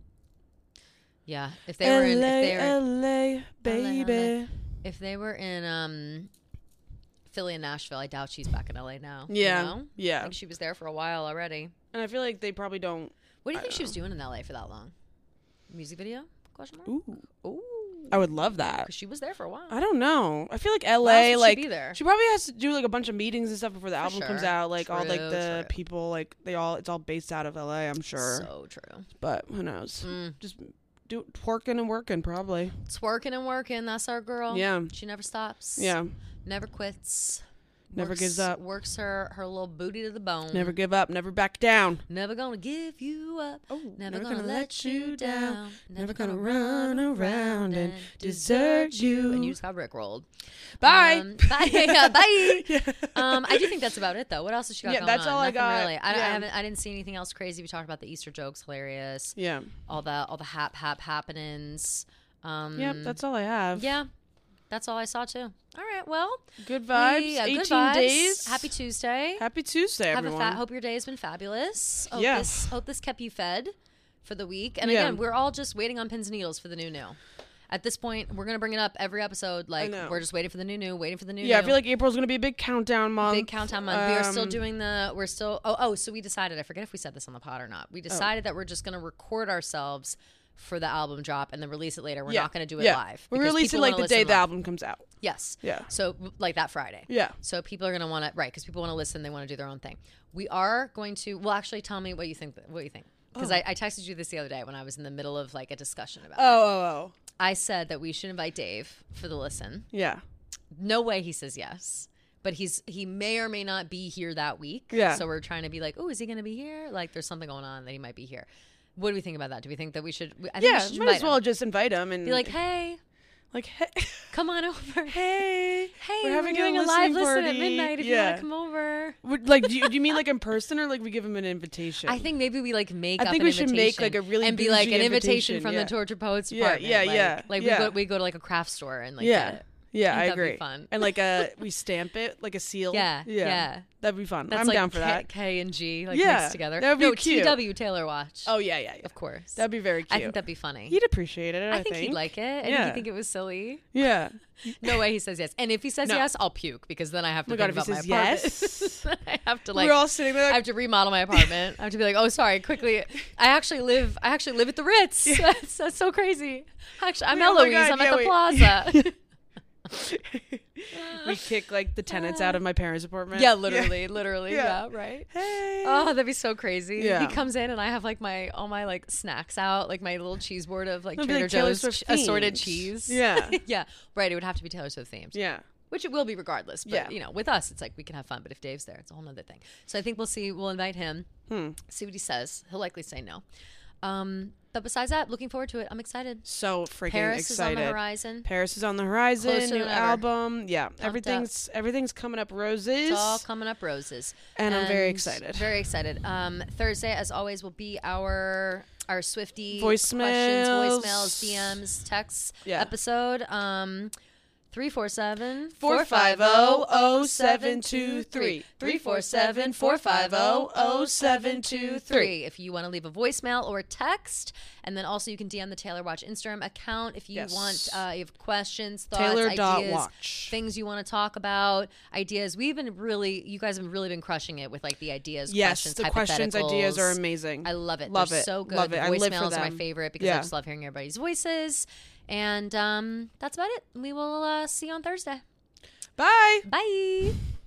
Yeah, if they were in, if they were, L A, baby. L A. if they were in um, Philly and Nashville, I doubt she's back in L A now. Yeah, you know? I yeah. think she was there for a while already. And I feel like they probably don't. What do you I think she don't was doing in L A for that long? Music video? Question mark. Ooh, Ooh, I would love that. because she was there for a while. I don't know. I feel like L Why else A, would she like be there? she probably has to do like a bunch of meetings and stuff before the album comes sure. out. Like all like True, the true. people, like they all, it's all based out of L A. I'm sure, So true. but who knows? Mm. Just do twerking and working probably. It's working and working. That's our girl. Yeah, She never stops. yeah. Never quits. Never Works- gives up. Works her her little booty to the bone. Never give up. Never back down. Never gonna give you up. Oh, Never, gonna, let you down. Never gonna run around and desert you. And you just got rickrolled. Bye. Um, bye. Yeah, bye. Yeah. Um, I do think that's about it, though. What else has she got Yeah, going that's on? all I Nothing got. Really. I, don't- I Yeah. haven't. I didn't see anything else crazy. We talked about the Easter jokes, hilarious. Yeah. All the all the hap hap happenings. Um, Yep. That's all I have. yeah. That's all I saw too. All right. Well, Good vibes. we- uh, good eighteen vibes. days. Happy Tuesday. Happy Tuesday, Have everyone. a fat. Hope your day has been fabulous. Hope Yeah. This, hope this kept you fed for the week. And Yeah. again, we're all just waiting on pins and needles for the new new. At this point, we're gonna bring it up every episode. Like know. we're just waiting for the new new, waiting for the new. yeah, new. I feel like April's gonna be a big countdown month. Big countdown month. we are still Um, doing the. We're still. Oh, oh. So we decided. I forget if we said this on the pod or not. We decided that we're just going to record ourselves for the album drop and then release it later. We're Yeah. not going to do it yeah. live. We because release it people like wanna the day listen the live. album comes out. Yes. Yeah. So like that Friday. Yeah. So people are going to want to right because people want to listen. They want to do their own thing. We are going to. Well, actually, tell me what you think. What you think. Because Oh. I, I texted you this the other day when I was in the middle of like a discussion about Oh, it. oh, oh. I said that we should invite Dave for the listen. Yeah. No way he says yes. But he's he may or may not be here that week. Yeah. So we're trying to be like, oh, is he going to be here? Like, there's something going on that he might be here. What do we think about that? Do we think that we should? I think Yeah. we should Might invite as well him. just invite him and Be like, hey, like, hey, come on over. hey, Hey, we're we're, having a doing a, live listening listen at party. midnight if you Yeah. want to come over. Would- like, do you, do you mean like in person or like we give him an invitation? I think maybe we like make I up think an we should make, invitation like, a really and be like bougie an invitation, invitation, from yeah. the Torture Poets Yeah, department. yeah, like, yeah, Like yeah. we go we go to like a craft store and like yeah. get it. Yeah, think I that'd be agree. fun. And like uh we stamp it like a seal. Yeah, yeah. That'd be fun. That's I'm like down for K, that. K and G like Yeah, mixed together. that would be no, cute. T W Taylor Watch. Oh yeah, yeah, yeah. Of course. That'd be very cute. I think that'd be funny. He'd appreciate it. I, I think he'd like it. I think Yeah. he'd think it was silly. Yeah. No way he says yes. And if he says No. yes, I'll puke because then I have to Oh my think God, if he about says my apartment. yes. I have to like We're all sitting there. I have to remodel my apartment. I have to be like, oh, sorry, quickly. I actually live. I actually live at the Ritz. That's, that's so crazy. Actually, I'm Yeah, oh my Eloise. God, I'm yeah, at the wait. Plaza. we kick like the tenants out of my parents' apartment. yeah, literally, literally. Yeah. Yeah, right. Hey. Oh, that'd be so crazy. Yeah. He comes in and I have like my all my like snacks out, like my little cheese board of like It'd be Trader like Taylor Joe's Swift ch- assorted themed. cheese. Yeah. yeah. Right. It would have to be Taylor Swift themed. Yeah. Which it will be regardless. But, Yeah. you know, with us, it's like we can have fun. But if Dave's there, it's a whole nother thing. So I think we'll see. We'll invite him, Hmm. see what he says. He'll likely say no. Um, but besides that, looking forward to it. I'm excited. So freaking Paris excited. is on the horizon. Paris is on the horizon. Closer New than ever. album. Yeah, everything's everything's coming up roses. It's all coming up roses. And I'm very excited. Very excited. Um, Thursday, as always, will be our our Swifty Voicemails. questions, voicemails, D Ms, texts Yeah. episode. Um, three four seven, four five zero, zero seven two three. three four seven, four five zero, zero seven two three. If you want to leave a voicemail or text, and then also you can D M the Taylor Watch Instagram account if you Yes. want, uh, you have questions, thoughts, Taylor dot ideas, watch. things you want to talk about, ideas. We've been really, you guys have really been crushing it with like the ideas, Yes, questions, the questions, ideas are hypotheticals. amazing. I love it. Love They're it. so good. Love The it. I live for voicemails are my them. favorite because Yeah. I just love hearing everybody's voices. And um, that's about it. We will uh, see you on Thursday. Bye. Bye.